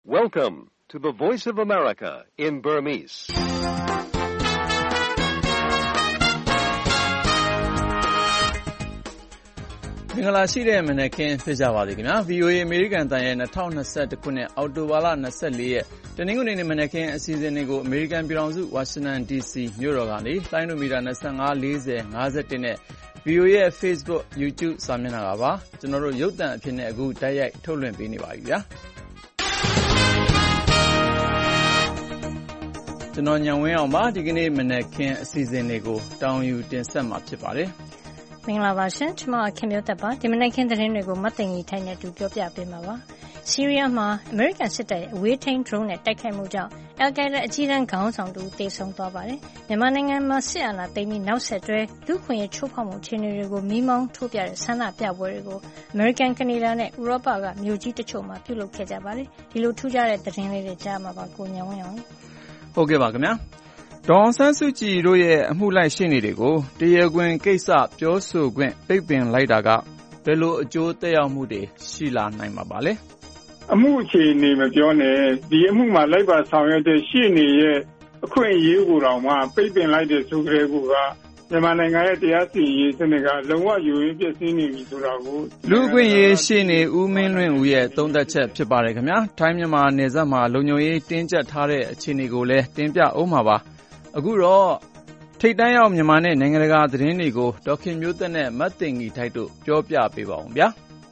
Welcome to the Voice of America in Burmese. ။မင်္ဂလာရှိတဲ့မနက်ခင်းဖြစ်ကြပါစေခင်ဗျာ။ VOA အမေရိကန်အသံရဲ့2021ခုနှစ်အောက်တိုဘာလ24ရက်တနင်္ဂနွေနေ့မနက်ခင်းအစီအစဉ်တွေကိုအမေရိကန်ပြည်ထောင်စုဝါရှင်တန် DC မြို့တော်ကနေလိုင်းနိုမီတာ25 40 51နဲ့ VOA ရဲ့ Facebook YouTube စာမျက်နှာကပါကျွန်တော်တို့ရုပ်သံအဖြစ်နဲ့အခုတိုက်ရိုက်ထုတ်လွှင့်ပေးနေပါပြီဗျာ။ကျွန်တော်ညံဝင်းအောင်ပါဒီကနေ့မနက်ခင်းအစီအစဉ်တွေကိုတောင်းယူတင်ဆက်မှာဖြစ်ပါတယ်။မင်္ဂလာပါရှင်ကျွန်မခင်မျိုးသက်ပါဒီမနက်ခင်းသတင်းတွေကိုမတ်သိင်ကြီးထိုင်နေတူပြောပြပေးမှာပါဆီးရီးယားမှာအမေရိကန်စစ်တပ်ရဲ့အဝေးထိန်း drone နဲ့တိုက်ခိုက်မှုကြောင့်အယ်ကိုင်ဒါအကြီးတန်းခေါင်းဆောင်တူတေဆုံးသွားပါတယ်မြန်မာနိုင်ငံမှာစစ်အာဏာသိမ်းပြီးနောက်ဆက်တွဲလူခွင့်ရေးချိုးဖောက်မှုအခြေအနေတွေကိုမီးမောင်းထိုးပြတဲ့ဆန္ဒပြပွဲတွေကိုအမေရိကန်ကနေဒါနဲ့ဥရောပကမြို့ကြီးတချို့မှာပြုလုပ်ခဲ့ကြပါတယ်ဒီလိုထူးခြားတဲ့သတင်းလေးတွေကြားမှာပါကိုညံဝင်းအောင်ဟုတ်ကဲ့ပါခင်ဗျာဒေါ်အောင်ဆန်းစုကြည်တို့ရဲ့အမှုလိုက်ရှင်းနေတွေကိုတရားခွင်ကိစ္စပြောဆိုခွင့်ပိတ်ပင်လိုက်တာကဘယ်လိုအကျိုးသက်ရောက်မှုတွေရှိလာနိုင်မှာပါလဲအမှုအခြေအနေမပြောနဲ့ဒီအမှုမှာလိုက်ပါဆောင်ရွက်တဲ့ရှင်းနေရဲ့အခွင့်အရေးကိုတော့မှပိတ်ပင်လိုက်တဲ့ဆိုကြတဲ့ကူကမြန်မာနိုင်ငံရဲ့တရားစီရင်ရေးစနစ်ကလုံးဝယူရင်းပြည့်စည်နေပြီဆိုတာကိုလူ့အခွင့်အရေးရှင်းနေဦးမင်းလွင်ဦးရဲ့သုံးသပ်ချက်ဖြစ်ပါတယ်ခင်ဗျာထိုင်းမြန်မာနယ်စပ်မှာလုံခြုံရေးတင်းကျပ်ထားတဲ့အခြေအနေကိုလည်းတင်ပြအောင်ပါပါအခုတော့ထိပ်တန်းရောက်မြန်မာနဲ့နိုင်ငံတကာသတင်းတွေကိုဒေါက်ခင်မျိုးသက်နဲ့မတ်တင်ကြီးထိုက်တို့ပြောပြပေးပါအောင်ဗျာ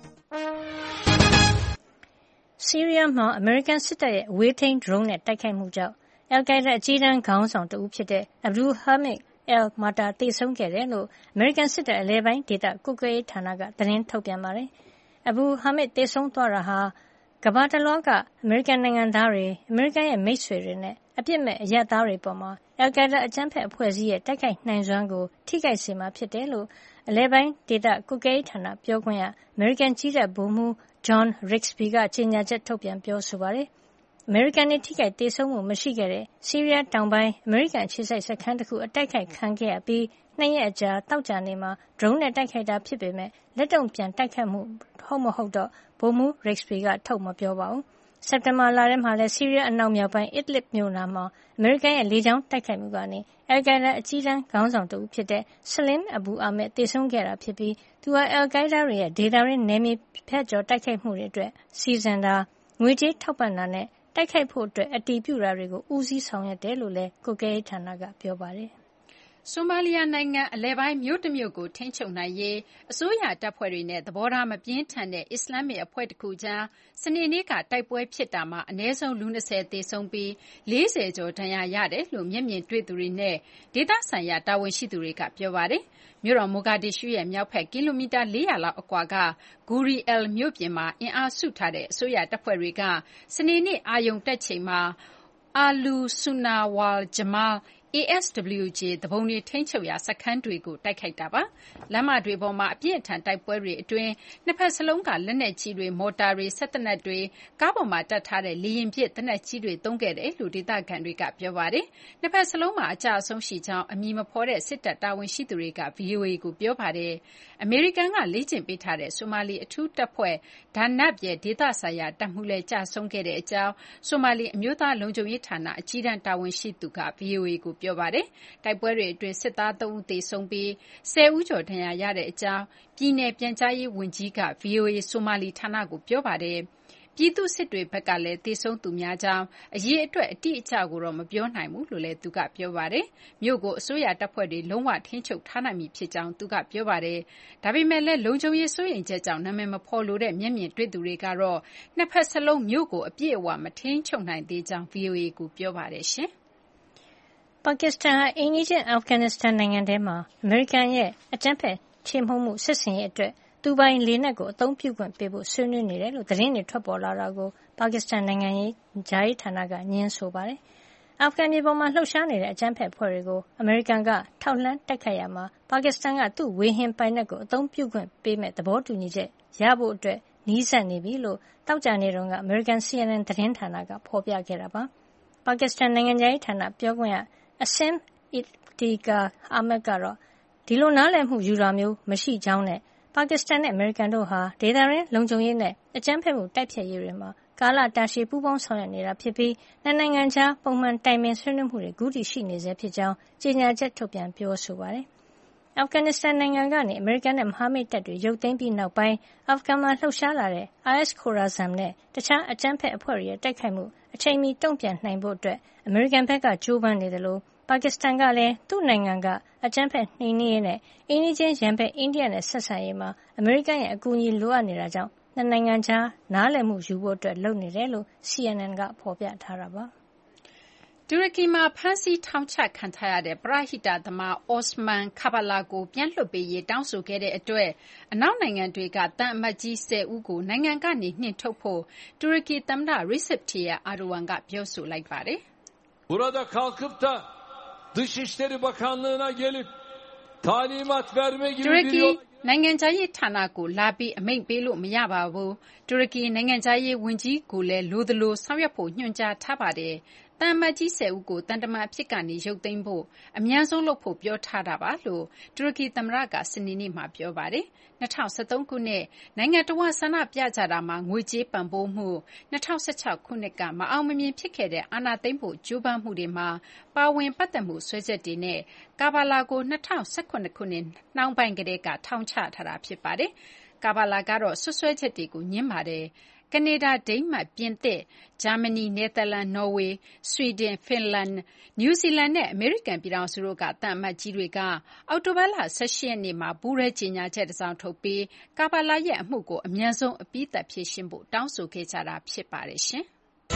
ဆီးရီးယားမှာအမေရိကန်စစ်တပ်ရဲ့အဝေးထိန်း drone နဲ့တိုက်ခိုက်မှုကြောင့်အယ်ကိုင်ဒါအကြီးတန်းခေါင်းဆောင်တဦးဖြစ်တဲ့အဗ်ဒူဟာမစ်အယ်မာတာတေဆုံးခဲ့တယ်လို့အမေရိကန်စစ်တပ်အလဲပိုင်းဒေသကွပ်ကဲရေးဌာနကသတင်းထုတ်ပြန်ပါတယ်အဗ်ဒူဟာမစ်တေဆုံးသွားတာဟာကမ္ဘာတလွှားကအမေရိကန်နိုင်ငံသားတွေအမေရိကန်ရဲ့မိတ်ဆွေတွေနဲ့အပြစ်မဲ့အရပ်သားတွေပေါ်မှာအယ်ကိုင်ဒါအကြမ်းဖက်အဖွဲ့အစည်းရဲ့တိုက်ခိုက်နိုင်စွမ်းကိုထိခိုက်စေမှာဖြစ်တယ်လို့အလဲပိုင်းဒေသကွပ်ကဲရေးဌာနပြောခွင့်ရအမေရိကန်ကြီးတပ်ဗိုလ်မှူး John Rigsby ကကြေညာချက်ထုတ်ပြန်ပြောဆိုပါတယ်။အမေရိကန်တွေထိခိုက်ဒေဆုံးမှုမရှိခဲ့တဲ့ဆီးရီးယားတောင်ပိုင်းအမေရိကန်အခြေစိုက်စခန်းတစ်ခုအတိုက်ခိုက်ခံခဲ့ရပြီး2 ရက်အကြာတောက်ကြနေမှာ drone နဲ့တိုက်ခိုက်တာဖြစ်ပေမဲ့လက်တုံ့ပြန်တိုက်ခိုက်မှုဟုတ်မဟုတ်တော့ဗိုလ်မှူး Rigsby ကထုတ်မပြောပါဘူး။စက်တင်ဘာလထဲမှာလည်းဆီးရီးယားအနောက်မြောက်ပိုင်း Idlib မြို့နားမှာအမေရိကန်ရဲ့လေကြောင်းတိုက်ခိုက်မှုကနေအယ်ကိုင်ဒါအကြီးတန်းခေါင်းဆောင်တဦးဖြစ်တဲ့ Salim Abu Ahmed တေဆုံးခဲ့တာဖြစ်ပြီးသူဟာအယ်ကိုင်ဒါရဲ့ဒေသရင်းနယ်မြေဖြတ်ကျော်တိုက်ခိုက်မှုတွေအတွက်စီစဉ်တာငွေကြေးထောက်ပံ့တာနဲ့တိုက်ခိုက်ဖို့အတွက်အတည်ပြုတာတွေကိုဦးစီးဆောင်ရွက်တယ်လို့လည်းကွပ်ကဲရေးဌာနကပြောပါတယ်ဆိုမာလီယာနိုင်ငံအလယ်ပိုင်းမြို့တစ်မြို့ကိုထိန်းချုပ်နိုင်ရေးအစိုးရတပ်ဖွဲ့တွေနဲ့သဘောထားမပြင်းထန်တဲ့အစ္စလာမစ်အဖွဲ့တစ်ခုကြားစနေနေ့ကတိုက်ပွဲဖြစ်တာမှာအနည်းဆုံးလူ20သေဆုံးပြီး40ကျော်ဒဏ်ရာရတယ်လို့မျက်မြင်တွေ့သူတွေနဲ့ဒေသဆိုင်ရာတာဝန်ရှိသူတွေကပြောပါတယ်။မြို့တော်မိုဂါဒစ်ရှူးရဲ့မြောက်ဘက်ကီလိုမီတာ400လောက်အကွာကဂူရီအယ်မြို့ပြင်မှာအင်အားစုထားတဲ့အစိုးရတပ်ဖွဲ့တွေကစနေနေ့အာရုံတက်ချိန်မှာအာလူဆူနာဝါလ်ဂျမားASWJ သူပုန်တွေထိန်းချုပ်ရာစခန်းတွေကိုတိုက်ခိုက်တာပါ။လမ်းမတွေပေါ်မှာအပြင်းအထန်တိုက်ပွဲတွေအတွင်းနှစ်ဖက်စလုံးကလက်နက်ကြီးတွေမော်တာတွေစက်သေနတ်တွေကားပေါ်မှာတပ်ထားတဲ့လေယာဉ်ပစ်သေနတ်ကြီးတွေသုံးခဲ့တယ်လို့ဒေသခံတွေကပြောပါတယ်။နှစ်ဖက်စလုံးမှာအကြအဆုံးရှိကြောင်းအမည်မဖော်တဲ့စစ်တပ်တာဝန်ရှိသူတွေက VOA ကိုပြောပါတယ်။အမေရိကန်ကလေ့ကျင့်ပေးထားတဲ့ဆိုမာလီအထူးတပ်ဖွဲ့ဒါနပ်ရဲ့ဒေသဆိုင်ရာတပ်မှူးလည်းကြာဆုံးခဲ့တဲ့အကြောင်းဆိုမာလီအမျိုးသားလုံခြုံရေးဌာနအကြီးတန်းတာဝန်ရှိသူက VOA ကိုပြောပါတယ်။တိုက်ပွဲတွေအတွင်းစစ်သား3ဦးသေဆုံးပြီး10ဦးကျော်ဒဏ်ရာရတဲ့အကြောင်းပြည်내ပြန်ကြားရေးဝန်ကြီးက VOA ဆိုမာလီဌာနကိုပြောပါတယ်။ပြည်သူစစ်တွေဘက်ကလည်းသေဆုံးသူများကြောင်းအရေးအတွက်အတိအကျကိုတော့မပြောနိုင်ဘူးလို့လည်းသူကပြောပါတယ်။မြို့ကိုအစိုးရတပ်ဖွဲ့တွေလုံးဝထိန်းချုပ်ထားနိုင်ပြီဖြစ်ကြောင်းသူကပြောပါတယ်။ဒါပေမဲ့လည်းလုံခြုံရေးစိုးရိမ်ချက်ကြောင့်နာမည်မဖော်လိုတဲ့မျက်မြင်တွေ့သူတွေကတော့နှစ်ဖက်စလုံးမြို့ကိုအပြည့်အဝမထိန်းချုပ်နိုင်သေးကြောင်း VOA ကိုပြောပါတယ်ရှင်။ပါကစ္စတန်ဟာအိမ်နီးချင်းအာဖဂန်နစ္စတန်နိုင်ငံထဲမှာအမေရိကန်ရဲ့အကြမ်းဖက်ချေမှုန်းမှုစစ်ဆင်ရေးအတွက်သူပိုင်လေနက်ကိုအသုံးပြုခွင့်ပေးဖို့ဆွေးနွေးနေတယ်လို့သတင်းတွေထွက်ပေါ်လာတာကိုပါကစ္စတန်နိုင်ငံဂျာရေးဌာနကညင်းဆိုပါတယ်။အာဖဂန်ပြည်ပေါ်မှာလှုပ်ရှားနေတဲ့အကြမ်းဖက်အဖွဲ့တွေကိုအမေရိကန်ကထောက်လှမ်းတိုက်ခိုက်ရမှာပါကစ္စတန်ကသူ့ဝေဟင်ပိုင်နက်ကိုအသုံးပြုခွင့်ပေးမဲ့သဘောတူညီချက်ရဖို့အတွက်နီးစပ်နေပြီလို့တောက်ကြနေတော့ကအမေရိကန် CNN သတင်းဌာနကဖော်ပြခဲ့တာပါ။ပါကစ္စတန်နိုင်ငံဂျာရေးဌာနပြောခွင့်ရAsim Iftikhar Ahmed ကတော့ဒီလိုနားလည်မှုယူတာမျိုးမရှိကြောင်းနဲ့ပါကစ္စတန်နဲ့အမေရိကန်တို့ဟာဒေသတွင်းလုံခြုံရေးနဲ့အကြမ်းဖက်မှုတိုက်ဖျက်ရေးတွေမှာကာလတာရှည်ပူးပေါင်းဆောင်ရွက်နေတာဖြစ်ပြီးနှစ်နိုင်ငံကြားပုံမှန်တိုင်ပင်ဆွေးနွေးမှုတွေအခုထိရှိနေဆဲဖြစ်ကြောင်းကြေညာချက်ထုတ်ပြန်ပြောဆိုပါတယ်။အာဖဂန်နစ္စတန်နိုင်ငံကနေအမေရိကန်နဲ့မဟာမိတ်တပ်တွေရုပ်သိမ်းပြီးနောက်ပိုင်းအာဖဂန်မှာလှုပ်ရှားလာတဲ့ IS Khorasan နဲ့တခြားအကြမ်းဖက်အဖွဲ့တွေရဲ့တိုက်ခိုက်မှုအချိန်မီတုံ့ပြန်နိုင်ဖို့အမေရိကန်ဘက်ကကြိုးပမ်းနေသလိုပါကစ္စတန်ကလည်းသူ့နိုင်ငံကအကြမ်းဖက်နှိမ်နင်းရေးနဲ့အိမ်နီးချင်းရန်ဘက်အိန္ဒိယနဲ့ဆက်ဆံရေးမှာအမေရိကန်ရဲ့အကူအညီလိုအပ်နေတာကြောင့်နှစ်နိုင်ငံကြားနားလည်မှုယူဖို့လုပ်နေတယ်လို့ CNN ကဖော်ပြထားတာပါ။တူရကီမှာဖမ်းဆီးထောင်ချခံထားရတဲ့ပရဟိတသမား Osman Kavala ကိုပြန်လွှတ်ပေးရေးတောင်းဆိုခဲ့တဲ့အတွက်အနောက်နိုင်ငံတွေကသံအမတ်ကြီး10ဦးကိုနိုင်ငံကနေနှင်ထုတ်ဖို့တူရကီသမ္မတ Recep Tayyip Erdogan ကပြောဆိုလိုက်ပါတယ်။ Burada kalkıp da Dışişleri Bakanlığı'na gelip talimat verme gibi bir yol နိုင်ငံခြားရေးဌာနကိုလာပြီးအမိန့်ပေးလို့မရပါဘူး။တူရကီနိုင်ငံခြားရေးဝန်ကြီးကိုလည်းလိုသလိုဆောင်ရွက်ဖို့ညွှန်ကြားထားပါတယ်။သံအမတ်ကြီး10ဦးကိုသံတမန်အဖြစ်ကနေရုပ်သိမ်းဖို့အမြန်ဆုံးလုပ်ဖို့ပြောထားတာပါလို့တူရကီသမ္မတကစနေနေ့မှာပြောပါတယ်။2013ခုနှစ်နိုင်ငံတော်ဆန္ဒပြကြတာမှာငွေကြေးပံ့ပိုးမှု2016ခုနှစ်ကမအောင်မမြင်ဖြစ်ခဲ့တဲ့အာဏာသိမ်းဖို့ကြိုးပမ်းမှုတွေမှာပါဝင်ပတ်သက်မှုဆွဲချက်တွေနဲ့ကာဘာလာကို2018ခုနှစ်နှောင်းပိုင်းကတည်းကထောင်ချထားတာဖြစ်ပါတယ်။ကာဘာလာကတော့ဆွဆွဲချက်တွေကိုညှင်းပါတယ်။ကနေဒါဒိန်းမတ်ပြင်သစ်ဂျာမနီနယ်သာလန်နော်ဝေဆွီဒင်ဖင်လန်နယူးဇီလန်နဲ့အမေရိကန်ပြည်ထောင်စုတို့ကသံအမတ်ကြီးတွေကအောက်တိုဘာလ18ရက်နေ့မှာပူးရဲကြေညာချက်တစ်စောင်ထုတ်ပြီးကာဘာလာရဲ့အမှုကိုအမြန်ဆုံးအပြီးသတ်ဖြေရှင်းဖို့တောင်းဆိုခဲ့ကြတာဖြစ်ပါတယ်ရှင်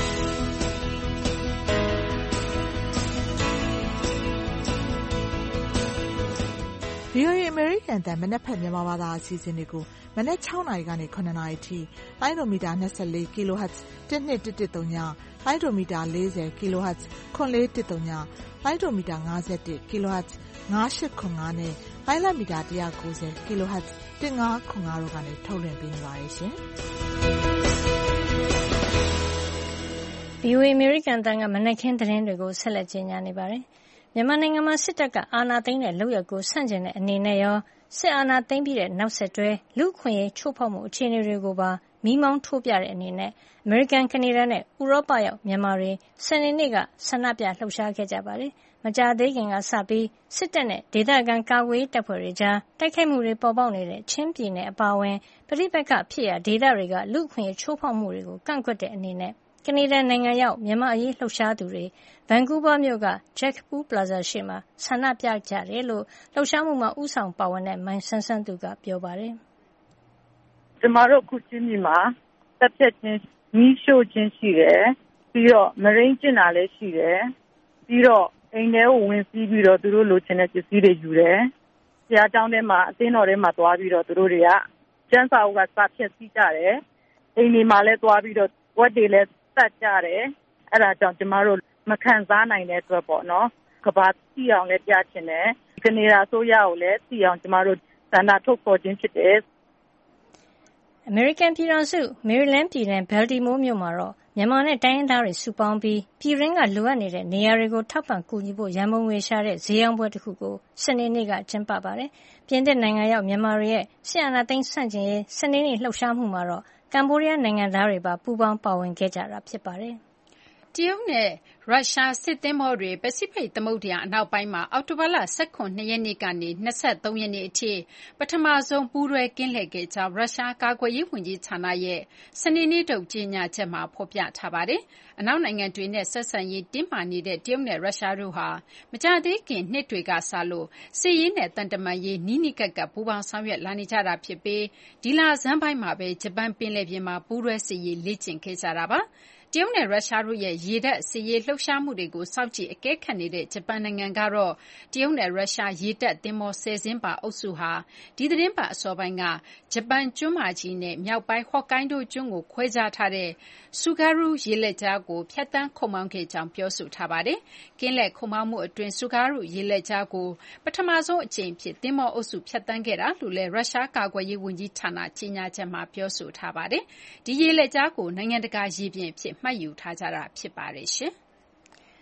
။ VOA အမေရိကန်တန်မနက်ဖက်မြန်မာဘာသာအစီအစဉ်တွေကိုမနက်6နာရီကနေ9နာရီထိလိုင်းဒိုမီတာ24 kHz 12113ညလိုင်းဒိုမီတာ40 kHz 9113ညလိုင်းဒိုမီတာ51 kHz 9895နဲ့လိုင်းလမီတာ190 kHz 1505တို့ကနေထုတ်လွှင့်ပေးနေပါတယ်ရှင်။ VOA အမေရိကန်တန်ကမနက်ခင်းသတင်းတွေကိုဆက်လက်ကြေညာနေပါတယ်။မြန်မာနိုင်ငံမှာစစ်တပ်ကအာဏာသိမ်းတဲ့လုပ်ရပ်ကိုဆန့်ကျင်တဲ့အနေနဲ့ရောစစ်အာဏာသိမ်းပြီးတဲ့နောက်ဆက်တွဲလူ့အခွင့်အရေးချိုးဖောက်မှုအခြေအနေတွေကိုပါမီးမောင်းထိုးပြတဲ့အနေနဲ့အမေရိကန်၊ကနေဒါနဲ့ဥရောပရောက်မြန်မာတွေစနေနေ့ကဆန္ဒပြလှုပ်ရှားခဲ့ကြပါတယ်။မကြာသေးခင်ကစပြီးစစ်တပ်နဲ့ဒေသခံကာကွယ်ရေးတပ်ဖွဲ့တွေကြားတိုက်ခိုက်မှုတွေပေါ်ပေါက်နေတဲ့ချင်းပြည်နယ်အပါအဝင်ပဋိပက္ခဖြစ်ရာဒေသတွေကလူ့အခွင့်အရေးချိုးဖောက်မှုတွေကိုကန့်ကွက်တဲ့အနေနဲ့ကနေဒါနိုင်ငံရောက်မြန်မာအရေးလှုပ်ရှားသူတွေဗန်ကူးဗားမြို့က Jack Poo Plaza ရှေ့မှာဆန္ဒပြကြတယ်လို့လှုပ်ရှားမှုမှာဦးဆောင်ပါဝင်တဲ့မိုင်ဆန်းဆန်းသူကပြောပါတယ်။ကျမတို့အခုချင်းပြည်မှာတပ်ဖြတ်ခြင်းမီးရှို့ခြင်းရှိတယ်ပြီးတော့မရင်းကျင်တာလည်းရှိတယ်ပြီးတော့အိမ်ထဲကိုဝင်စီးပြီးတော့သူတို့လိုချင်တဲ့ပစ္စည်းတွေယူတယ်။ဆရာကျောင်းထဲမှာအသင်းတော်ထဲမှာသွားပြီးတော့သူတို့တွေကကျန်းစာအုပ်ကစာဖြတ်စီးကြတယ်။အိမ်တွေမှာလည်းသွားပြီးတော့ဝက်တွေလည်းတတ်ကြတယ်။အဲ့ဒါကြောင့်ကျမတို့မခံစားနိုင်တဲ့အတွက်ပေါ့နော်။ကဘာသိအောင်လည်းပြချင်တယ်။ကနေဒါဆိုရကိုလည်းသိအောင်ကျမတို့ဆန္ဒထုတ်ဖော်ခြင်းဖြစ်တယ်။အမေရိကန်ပြည်ထောင်စုမေရီလန်းပြည်နယ်ဘယ်လ်တီမိုးမြို့မှာတော့မြန်မာနဲ့တိုင်းရင်းသားတွေစုပေါင်းပြီးပြည်ရင်းကလိုအပ်နေတဲ့နေရာတွေကိုထောက်ပံ့ကူညီဖို့ရန်ပုံငွေရှာတဲ့ဈေးရောင်းပွဲတစ်ခုကိုစနေနေ့ကကျင်းပပါတယ်။ပြင်သစ်နိုင်ငံရောက်မြန်မာတွေရဲ့စစ်အာဏာသိမ်းဆန့်ကျင်ရေးစနေနေ့လှုပ်ရှားမှုမှာတော့ကမ္ဘောဒီးယားနိုင်ငံသားတွေပါပူးပေါင်းပါဝင်ခဲ့ကြတာဖြစ်ပါတယ်။တရုတ်နဲ့ရုရှားစစ်သင်္ဘောတွေပစိဖိတ်သမုဒ္ဒရာအနောက်ပိုင်းမှာအောက်တိုဘာလ12ရက်နေ့ကနေ23ရက်နေ့အထိပထမဆုံးပူးတွဲကင်းလှည့်ခဲ့ကြောင်းရုရှားကာကွယ်ရေးဝန်ကြီးဌာနရဲ့စနေနေ့ထုတ်ကြေညာချက်မှာဖော်ပြထားပါတယ်။အနောက်နိုင်ငံတွေနဲ့ဆက်ဆံရေးတင်းမာနေတဲ့တရုတ်နဲ့ရုရှားတို့ဟာမကြာသေးခင်နှစ်တွေကစလို့စစ်ရေးနဲ့သံတမန်ရေးနီးနီးကပ်ကပ်ပူးပေါင်းဆောင်ရွက်လာနေကြတာဖြစ်ပြီးဒီလဆန်းပိုင်းမှာပဲဂျပန်ပင်လယ်ပြင်မှာပူးတွဲစစ်ရေးလေ့ကျင့်ခဲ့ကြတာပါ။တရုတ်နဲ့ရုရှားတို့ရဲ့ရေတပ်စစ်ရေးလှုပ်ရှားမှုတွေကိုစောင့်ကြည့်အကဲခတ်နေတဲ့ဂျပန်နိုင်ငံကတော့တရုတ်နဲ့ရုရှားရေတပ်သင်္ဘော10စင်းပါအုပ်စုဟာဒီသီတင်းပတ်အစောပိုင်းကဂျပန်ကျွန်းမကြီးနဲ့မြောက်ပိုင်းဟော့ကိုင်းဒိုးကျွန်းကိုခွဲခြားထားတဲ့ဆူဂါရူရေလက်ကြားကိုဖြတ်သန်းခုတ်မောင်းခဲ့ကြောင်းပြောဆိုထားပါတယ်။ကင်းလှည့်ခုတ်မောင်းမှုအတွင်းဆူဂါရူရေလက်ကြားကိုပထမဆုံးအကြိမ်ဖြစ်သင်္ဘောအုပ်စုဖြတ်သန်းခဲ့တာလို့လည်းရုရှားကာကွယ်ရေးဝန်ကြီးဌာနကြေညာချက်မှာပြောဆိုထားပါတယ်။ဒီရေလက်ကြားကိုနိုင်ငံတကာရေပြင်အဖြစ်မှတ်ယူထားကြတာဖြစ်ပါတယ်ရှင်။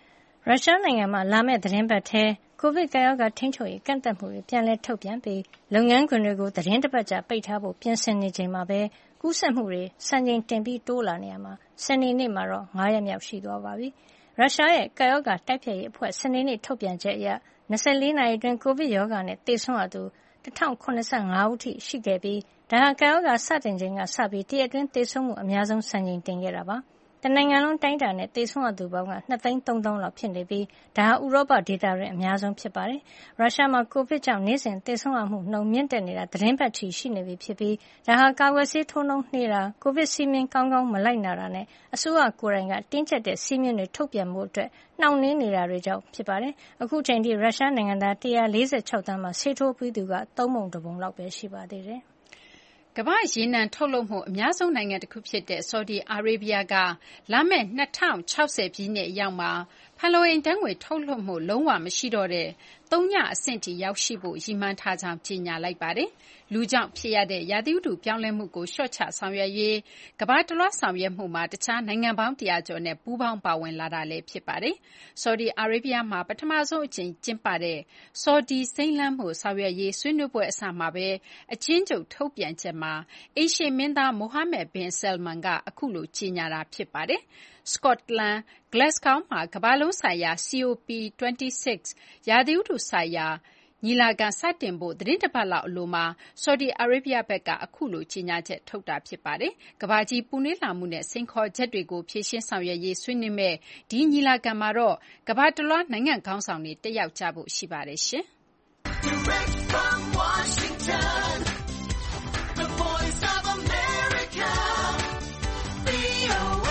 ရုရှားနိုင်ငံမှာလာမယ့်သတင်းပတ်ထဲကိုဗစ်ကပ်ရောဂါထိန်းချုပ်ရေးကန့်သတ်မှုတွေပြန်လည်ထုတ်ပြန်ပြီးလုပ်ငန်းခွင်တွေကိုသတင်းတစ်ပတ်ကြာပိတ်ထားဖို့ပြင်ဆင်နေချိန်မှာပဲကူးစက်မှုတွေစံချိန်တင်ပြီးတိုးလာနေရမှာစနေနေ့မှာတော့9ရက်မြောက်ရှိသွားပါပြီ။ရုရှားရဲ့ကပ်ရောဂါတိုက်ဖျက်ရေးအဖွဲ့စနေနေ့ထုတ်ပြန်ချက်အရ24နာရီအတွင်းကိုဗစ်ရောဂါနဲ့သေဆုံးရသူ1095ဦးထိရှိခဲ့ပြီးဒါဟာကပ်ရောဂါစတင်ချိန်ကစပြီးတရက်အတွင်းသေဆုံးမှုအများဆုံးစံချိန်တင်ခဲ့တာပါ။တနိုင်ငံလုံးတိုင်းတာနဲ့သေဆုံးရသူပေါင်းက2,300,000လောက်ဖြစ်နေပြီးဒါဟာဥရောပဒေသတွင်အများဆုံးဖြစ်ပါတယ်။ရုရှားမှာကိုဗစ်ကြောင့်နေ့စဉ်သေဆုံးရမှုနှုန်းမြင့်တက်နေတာသတင်းပတ်ချီရှိနေပြီဖြစ်ပြီးဒါဟာကာကွယ်ဆေးထိုးနှုန်းနှေးတာကိုဗစ်စည်းမျဉ်းကောင်းကောင်းမလိုက်နာတာနဲ့အစိုးရကိုယ်တိုင်ကတင်းကျပ်တဲ့စည်းမျဉ်းတွေထုတ်ပြန်မှုအတွက်နှောင့်နှေးနေတာတွေကြောင့်ဖြစ်ပါတယ်။အခုချိန်ထိရုရှားနိုင်ငံသား146သန်းမှာဆေးထိုးပြီးသူက3ပုံ1ပုံလောက်ပဲရှိပါသေးတယ်။ကမ္ဘာ့ရေနံထုတ်လုပ်မှုအများဆုံးနိုင်ငံတစ်ခုဖြစ်တဲ့ဆော်ဒီအာရေဗျကလာမယ့်2060ပြည့်နှစ်အရောက်မှာဖန်လုံအိမ်ဓာတ်ငွေ့ထုတ်လွှတ်မှုလုံးဝမရှိတော့တဲ့3 အဆင့်ထိရောက်ရှိဖို့ရည်မှန်းထားကြောင်းကြေညာလိုက်ပါတယ်။လူကြောင့်ဖြစ်ရတဲ့ရာသီဥတုပြောင်းလဲမှုကိုလျှော့ချဆောင်ရွက်ရေးကမ္ဘာတလွှားဆောင်ရွက်မှုမှာတခြားနိုင်ငံပေါင်း100ကျော်နဲ့ပူးပေါင်းပါဝင်လာတာလည်းဖြစ်ပါတယ်။ဆော်ဒီအာရေဗျမှာပထမဆုံးအကြိမ်ကျင်းပတဲ့ဆော်ဒီစိမ်းလန်းမှုဆောင်ရွက်ရေးဆွေးနွေးပွဲအစမှာပဲအချင်းချုပ်ထုတ်ပြန်ချက်မှာအိမ်ရှေ့မင်းသားမိုဟာမက်ဘင်ဆယ်လ်မန်ကအခုလိုကြေညာတာဖြစ်ပါတယ်။စကော့တလန် Glasgow မှာကမ္ဘာလုံးဆိုင်ရာ COP26 ရာသီဥတုဆိုင်ရာညီလာခံစတင်ဖို့သတင်းတစ်ပတ်လောက်အလိုမှာဆော်ဒီအာရေဗျဘက်ကအခုလိုကြေညာချက်ထုတ်တာဖြစ်ပါတယ်။ကမ္ဘာကြီးပူနွေးလာမှုနဲ့စိန်ခေါ်ချက်တွေကိုဖြေရှင်းဆောင်ရွက်ရေးဆွေးနွေးမဲ့ဒီညီလာခံမှာတော့ကမ္ဘာတလွှားနိုင်ငံခေါင်းဆောင်တွေတက်ရောက်ကြဖို့ရှိပါတယ်ရှင်။ Direct from Washington, the voice of America, VOA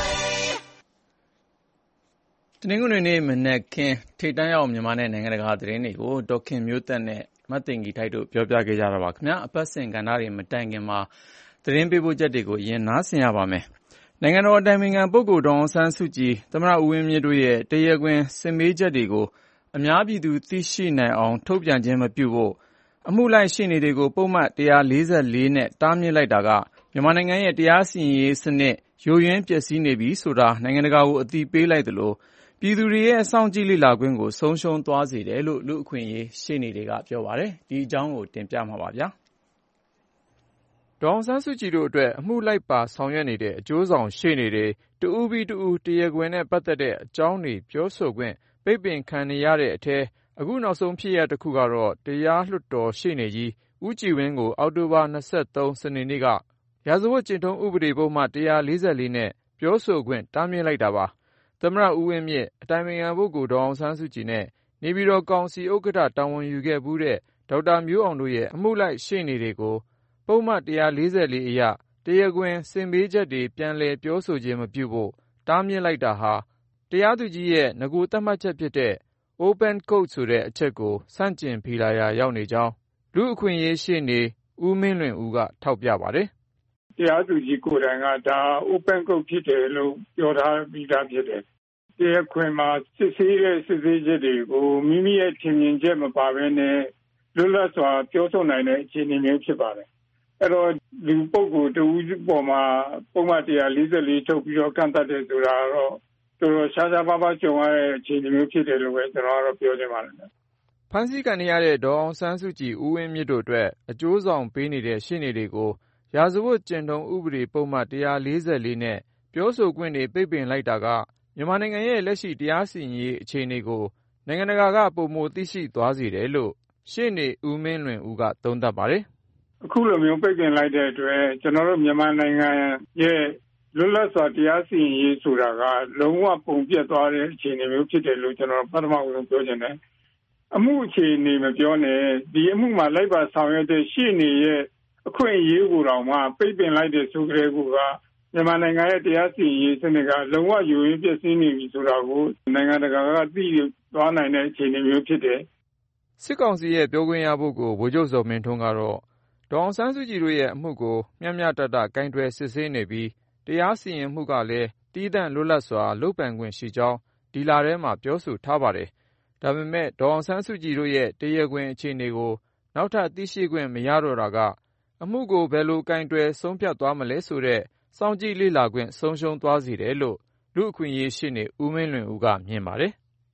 တနင်္ဂနွေနေ့မနက်ခင်းထိပ်တန်းရောက်မြန်မာနဲ့နိုင်ငံတကာသတင်းတွေကိုဒေါခင်မျိုးသက်နဲ့မသိင်္ဂီထိုက်တို့ပြောပြခဲ့ကြတာပါခင်ဗျာအပတ်စဉ်ကဏ္ဍတွေမတိုင်ခင်မှာသတင်းပေးပို့ချက်တွေကိုအရင်နားဆင်ရပါမယ်နိုင်ငံတော်အတိုင်ပင်ခံပုဂ္ဂိုလ်ဒေါ်အောင်ဆန်းစုကြည်သမ္မတဦးဝင်းမြင့်တို့ရဲ့တရားခွင်စစ်မေးချက်တွေကိုအများပြည်သူသိရှိနိုင်အောင်ထုတ်ပြန်ခြင်းမပြုဖို့အမှုလိုက်ရှေ့နေတွေကိုပုံမှန်144နဲ့တားမြစ်လိုက်တာကမြန်မာနိုင်ငံရဲ့တရားစီရင်ရေးစနစ်ယိုယွင်းပျက်စီးနေပြီဆိုတာနိုင်ငံတကာကိုအသိပေးလိုက်သလိုပြည်သူတွေရဲ့စောင့်ကြည့်လေ့လာခွင့်ကိုဆုံးရှုံးသွားစေတယ်လို့လူ့အခွင့်အရေးရှေ့နေတွေကပြောပါတယ်။ဒီအကြောင်းကိုတင်ပြမှာပါဗျာ။ဒေါ်အောင်ဆန်းစုကြည်တို့အတွက်အမှုလိုက်ပါဆောင်ရွက်နေတဲ့အကျိုးဆောင်ရှေ့နေတွေတဦးပြီးတဦးတရားခွင်နဲ့ပတ်သက်တဲ့အကြောင်းတွေပြောဆိုခွင့်ပိတ်ပင်ခံနေရတဲ့အထဲအခုနောက်ဆုံးဖြစ်ရပ်တစ်ခုကတော့တရားလွှတ်တော်ရှေ့နေကြီးဦးကြည်ဝင်းကိုအောက်တိုဘာ23စနေနေ့ကရာဇဝတ်ကျင့်ထုံးဥပဒေပုံမှန်144နဲ့ပြောဆိုခွင့်တားမြစ်လိုက်တာပါ။သမ္မတဦးဝင်းမြင့်အတိုင်ပင်ခံပုဂ္ဂိုလ်ဒေါ်အောင်ဆန်းစုကြည်နဲ့နေပြည်တော်ကောင်စီဥက္ကဋ္ဌတာဝန်ယူခဲ့မှုတဲ့ဒေါက်တာမျိုးအောင်တို့ရဲ့အမှုလိုက်ရှေ့နေတွေကိုပုံမှန်144အရတရားခွင်စင်ပေးချက်တွေပြန်လည်ပြောဆိုခြင်းမပြုဖို့တားမြစ်လိုက်တာဟာတရားသူကြီးရဲ့ငကိုသတ်မှတ်ချက်ဖြစ်တဲ့ Open Court ဆိုတဲ့အချက်ကိုဆန့်ကျင်ဖီလာရာရောက်နေကြောင်းလူ့အခွင့်အရေးရှေ့နေဦးမင်းလွင်ဦးကထောက်ပြပါတယ်။တရားသူကြီးကိုယ်တိုင်ကဒါ Open Court ဖြစ်တယ်လို့ပြောထားပြီးသားဖြစ်တယ်။တရားခွင်မှာစစ်ဆေးတဲ့စစ်ဆေးချက်တွေကိုမိမိရဲ့ထင်မြင်ချက်မပါဘဲနဲ့လွတ်လပ်စွာပြောဆိုနိုင်တဲ့အခြေအနေမျိုးဖြစ်ပါတယ်။အဲ့တော့လူပုဂ္ဂိုလ်တဦးပေါ်မှာပုံမှန်144ထုတ်ပြီးတော့ကန့်သတ်တယ်ဆိုတာတော့တော်တော်ရှားရှားပါးပါးကြုံရတဲ့အခြေအနေမျိုးဖြစ်တယ်လို့ပဲကျွန်တော်ကတော့ပြောချင်ပါတယ်။ဖမ်းဆီးခံရတဲ့ဒေါ်အောင်ဆန်းစုကြည်ဦးဝင်းမြင့်တို့အတွက်အကျိုးဆောင်ပေးနေတဲ့ရှေ့နေတွေကိုရာဇဝတ်ကျင့်ထုံးဥပဒေပုံမှန်144နဲ့ပြောဆိုခွင့်တွေပိတ်ပင်လိုက်တာကမြန်မာနိုင်ငံရဲ့လက်ရှိတရားစီရင်ရေးအခြေအနေကိုနိုင်ငံတကာကပုံမသိရှိသွားစေတယ်လို့ရှေ့နေဦးမင်းလွင်ဦးကသုံးသပ်ပါတယ်။အခုလိုမျိုးပိတ်ပင်လိုက်တဲ့အတွက်ကျွန်တော်တို့မြန်မာနိုင်ငံရဲ့လွတ်လပ်စွာတရားစီရင်ရေးဆိုတာကလုံးဝပုံပြတ်သွားတဲ့အခြေအနေမျိုးဖြစ်တယ်လို့ကျွန်တော်ပထမဆုံးပြောချင်တယ်။အမှုအခြေအနေမပြောနဲ့ဒီအမှုမှာလိုက်ပါဆောင်ရွက်တဲ့ရှေ့နေရဲ့အခွင့်အရေးကိုတောင်မှပိတ်ပင်လိုက်တဲ့ဆိုကြတဲ့ကူကမြန်မာနိုင်ငံရဲ့တရားစီရင်ရေးစနစ်ကလုံးဝယိုယွင်းပျက်စီးနေပြီဆိုတာကိုနိုင်ငံတကာကသိသွားနိုင်တဲ့အခြေအနေမျိုးဖြစ်တယ်။စစ်ကောင်စီရဲ့ပြောခွင့်ရပုဂ္ဂိုလ်ဗိုလ်ချုပ်ဇော်မင်းထွန်းကတော့ဒေါ်အောင်ဆန်းစုကြည်တို့ရဲ့အမှုကိုမျှမျှတတကင်တွယ်စစ်ဆေးနေပြီးတရားစီရင်မှုကလည်းတည်တံ့လွတ်လပ်စွာလုပ်ပိုင်ခွင့်ရှိကြောင်းဒီလထဲမှာပြောဆိုထားပါတယ်။ဒါပေမဲ့ဒေါ်အောင်ဆန်းစုကြည်တို့ရဲ့တရားခွင်အခြေအနေကိုနောက်ထပ်သိရှိခွင့်မရတော့တာကအမှုကိုဘယ်လိုကင်တွယ်ဆုံးဖြတ်သွားမလဲဆိုတဲ့စောင့်ကြည့်လေ့လာခွင့်ဆုံးရှုံးသွားစေတယ်လို့လူ့အခွင့်အရေးရှေ့နေဦးမင်းလွင်ဦးကမြင်ပါတယ်။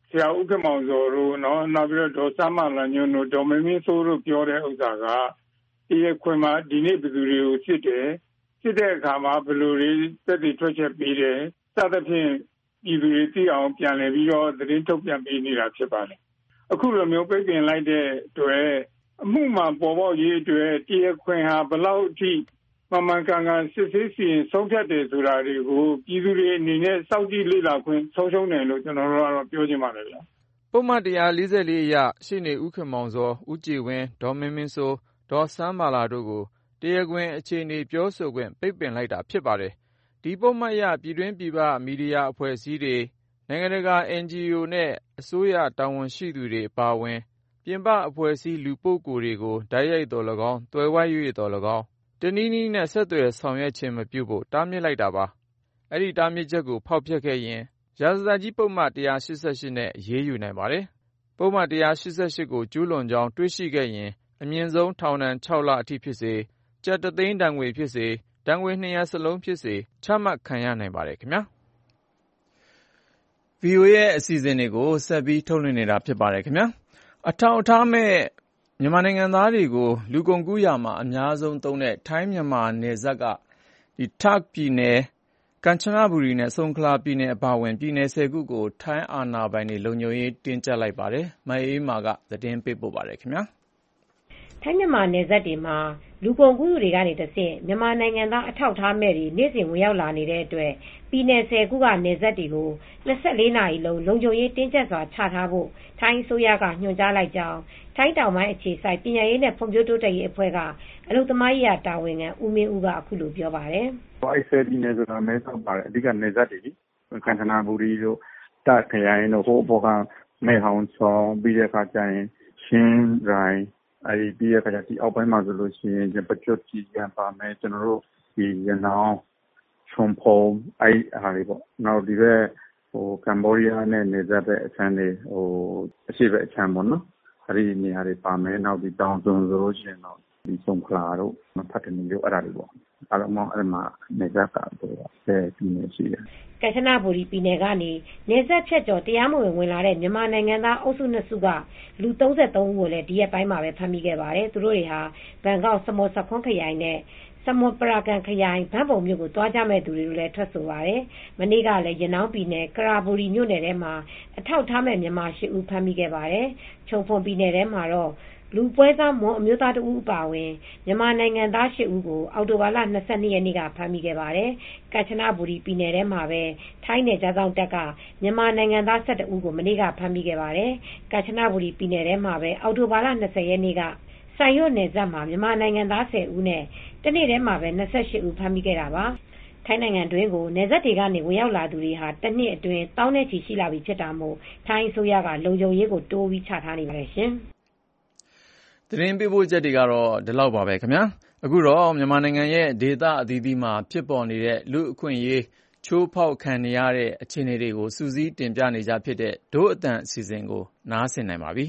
ဆရာဦးခင်မောင်ဇော်တို့နော်နောက်ပြီးတော့ဒေါ်စမ်းမလာညွန့်တို့ဒေါ်မင်းမင်းစိုးတို့ပြောတဲ့ဥစ္စာကတရားခွင်မှာဒီနေ့ဘယ်သူတွေကိုစစ်တယ်စစ်တဲ့အခါမှာဘယ်လိုတွေသက်သေထွက်ချက်ပေးတယ်စသဖြင့်ပြည်သူတွေသိအောင်ပြန်လည်ပြီးတော့သတင်းထုတ်ပြန်ပေးနေတာဖြစ်ပါတယ်အခုလိုမျိုးပိတ်ပင်လိုက်တဲ့အတွက်အမှုမှပေါ်ပေါက်ရေးအတွက်တရားခွင်ဟာဘယ်လောက်အထိမှန်ကန်ကန်စစ်ဆေးစီရင်ဆုံးဖြတ်တယ်ဆိုတာတွေကိုပြည်သူတွေအနေနဲ့စောင့်ကြည့်လေ့လာခွင့်ဆုံးရှုံးတယ်လို့ကျွန်တော်တို့ကတော့ပြောချင်ပါတယ်ဗျာပုဒ်မ144အရရှေ့နေဦးခင်မောင်စောဦးကြည်ဝင်းဒေါ်မင်းမင်းစိုးဒေါ်စန်းမာလာတို့ကိုတရားခွင်အခြေအနေပြောဆိုခွင့်ပိတ်ပင်လိုက်တာဖြစ်ပါတယ်ဒီပုဒ်မအရပြည်တွင်းပြည်ပမီဒီယာအဖွဲ့အစည်းတွေနိုင်ငံတကာ NGO နဲ့အစိုးရတာဝန်ရှိသူတွေအပါအဝင်ပြင်ပအဖွဲ့အစည်းလူပုဂ္ဂိုလ်တွေကိုတိုက်ရိုက်တော်၎င်းသွယ်ဝိုက်၍တော်၎င်းတနည်းနည်းနဲ့ဆက်သွယ်ဆောင်ရွက်ခြင်းမပြုဖို့တားမြစ်လိုက်တာပါအဲ့ဒီတားမြစ်ချက်ကိုဖောက်ဖျက်ခဲ့ရင်ရာဇသတ်ကြီးပုဒ်မ188နဲ့အရေးယူနိုင်ပါတယ်ပုဒ်မ188ကိုကျူးလွန်ကြောင်းတွေ့ရှိခဲ့ရင်အမြင့်ဆုံးထောင်ဒဏ်6လအထိဖြစ်စေကျပ်3သိန်းဒဏ်ငွေဖြစ်စေဒဏ်ငွေ2ရပ်စလုံးဖြစ်စေချမှတ်ခံရနိုင်ပါတယ်ခင်ဗျာ VOA ရဲ့အစီအစဉ်တွေကိုဆက်ပြီးထုတ်လွှင့်နေတာဖြစ်ပါတယ်ခင်ဗျာအထောက်အထားမဲ့မြန်မာနိုင်ငံသားတွေကိုလူကုန်ကူးရာမှာအများဆုံးသုံးတဲ့ထိုင်းမြန်မာနယ်စပ်ကတာ့ခ်ပြည်နယ်ကမ်ချနဘူရီနဲ့ဆုံခလာပြည်နယ်အပါအဝင်ပြည်နယ်10ခုကိုထိုင်းအာဏာပိုင်တွေလုံခြုံရေးတင်းကျပ်လိုက်ပါတယ်။မအေးမာကသတင်းပေးပို့ပါတယ်ခင်ဗျာ။ထိုင်းမြန်မာနယ်စပ်တွေမှာလူကုန်ကူးသူတွေကနေတဆင့်မြန်မာနိုင်ငံသားအထောက်အထားမဲ့တွေနေ့စဉ်ဝင်ရောက်လာနေတဲ့အတွက်ပြည်နယ်10ခုကနယ်စပ်တွေကို24နာရီလုံးလုံခြုံရေးတင်းကျပ်စွာချထားဖို့ထိုင်းအစိုးရကညွှန်ကြားလိုက်ကြောင်းထိုင်းတောင်ပိုင်းအခြေစိုက်ပညာရေးနဲ့ဖွံ့ဖြိုးတိုးတက်ရေးအဖွဲ့ကအလုပ်သမားရေးရာတာဝန်ခံဦးမင်းဦးကအခုလိုပြောပါတယ်။အဲ့ဆယ်ပြည်နယ်ဆိုတာမဲဆောက်ပါတယ်အဓိကနယ်စပ်တွေကမ်ချနဘူရီတို့တာ့ခရိုင်တို့ဟိုဘောကမဲဟောင်ဆောင်ပြီးတဲ့အခါကျရင်ချင်းရိုင်အဲ့ဒီပြီးတဲ့အခါကျဒီအောက်ပိုင်းမှာဆိုလို့ရှိရင်ပကျွတ်ကြီးရပါမယ်ကျွန်တော်တို့ဒီရနောင်းချုံဖုံအဲ့ဟာတွေပေါ့နောက်ဒီဘက်ကမ်ဘောဒီးယားနဲ့နယ်စပ်ဘက်အခြမ်းတွေအရှိဘက်အခြမ်းပေါ့နော်အဲ့ဒီနေရာတွေပါမယ်နောက်ဒီတောင်စုံဆိုလို့ရှိရင်တော့ဒီဆုံခလာတို့ဖတ်တယ်မျိုးအဲ့ဒါတွေပေါ့အားလုံးအဲ့မှာနေကြတာတော့ပြည်နယ်ရှိတယ်ကမ်ချနဘူရီပြည်နယ်ကနေနေဆက်ဖြတ်ကျော်တရားမဝင်ဝင်လာတဲ့မြန်မာနိုင်ငံသားအုပ်စု2စုကလူ33ဦးကိုလည်းဒီရက်ပိုင်းမှာပဲဖမ်းမိခဲ့ပါတယ်သူတို့တွေဟာဘန်ကောက်စမောဆခွန်ခရိုင်နဲ့စမွတ်ပရာကန်ခရိုင်ဗန်းပုံမြို့ကိုတွားကြမဲ့သူတွေလည်းထွက်ဆိုပါတယ်မနေ့ကလည်းရနောင်းပြည်နယ်ကရာဘူရီမြို့နယ်ထဲမှာအထောက်ထားမဲ့မြန်မာ8ဦးဖမ်းမိခဲ့ပါတယ်ချုံဖွန်ပြည်နယ်ထဲမှာတော့လူပွဲစားမွန်အမျိုးသားတဦးအပါအဝင်မြန်မာနိုင်ငံသား8ဦးကိုအောက်တိုဘာလ22ရက်နေ့ကဖမ်းမိခဲ့ပါတယ်။ကမ်ချနဘူရီပြည်နယ်ထဲမှာပဲထိုင်းနယ်ခြားစောင့်တပ်ကမြန်မာနိုင်ငံသား12ဦးကိုမနေ့ကဖမ်းမိခဲ့ပါတယ်။ကမ်ချနဘူရီပြည်နယ်ထဲမှာပဲအောက်တိုဘာလ20ရက်နေ့ကဆိုင်ရွတ်နယ်စပ်မှာမြန်မာနိုင်ငံသား10ဦးနဲ့တနေ့ထဲမှာပဲ28ဦးဖမ်းမိခဲ့တာပါ။ထိုင်းနိုင်ငံတွင်းကိုနယ်စပ်တွေကနေဝင်ရောက်လာသူတွေဟာတစ်နှစ်အတွင်းတောင်းနဲ့ချီရှိလာပြီဖြစ်တာမို့ထိုင်းအစိုးရကလုံခြုံရေးကိုတိုးပြီးချထားနေပါတယ်ရှင်။သတင်းပေးပို့ချက်တွေကတော့ဒီလောက်ပါပဲခင်ဗျာအခုတော့မြန်မာနိုင်ငံရဲ့ဒေသအသီးသီးမှာဖြစ်ပေါ်နေတဲ့လူအခွင့်အရေးချိုးဖောက်ခံနေရတဲ့အခြေအနေတွေကိုစူးစီးတင်ပြနေကြဖြစ်တဲ့ဒို့အတန်အစီအစဉ်ကိုနားဆင်နိုင်ပါပြီ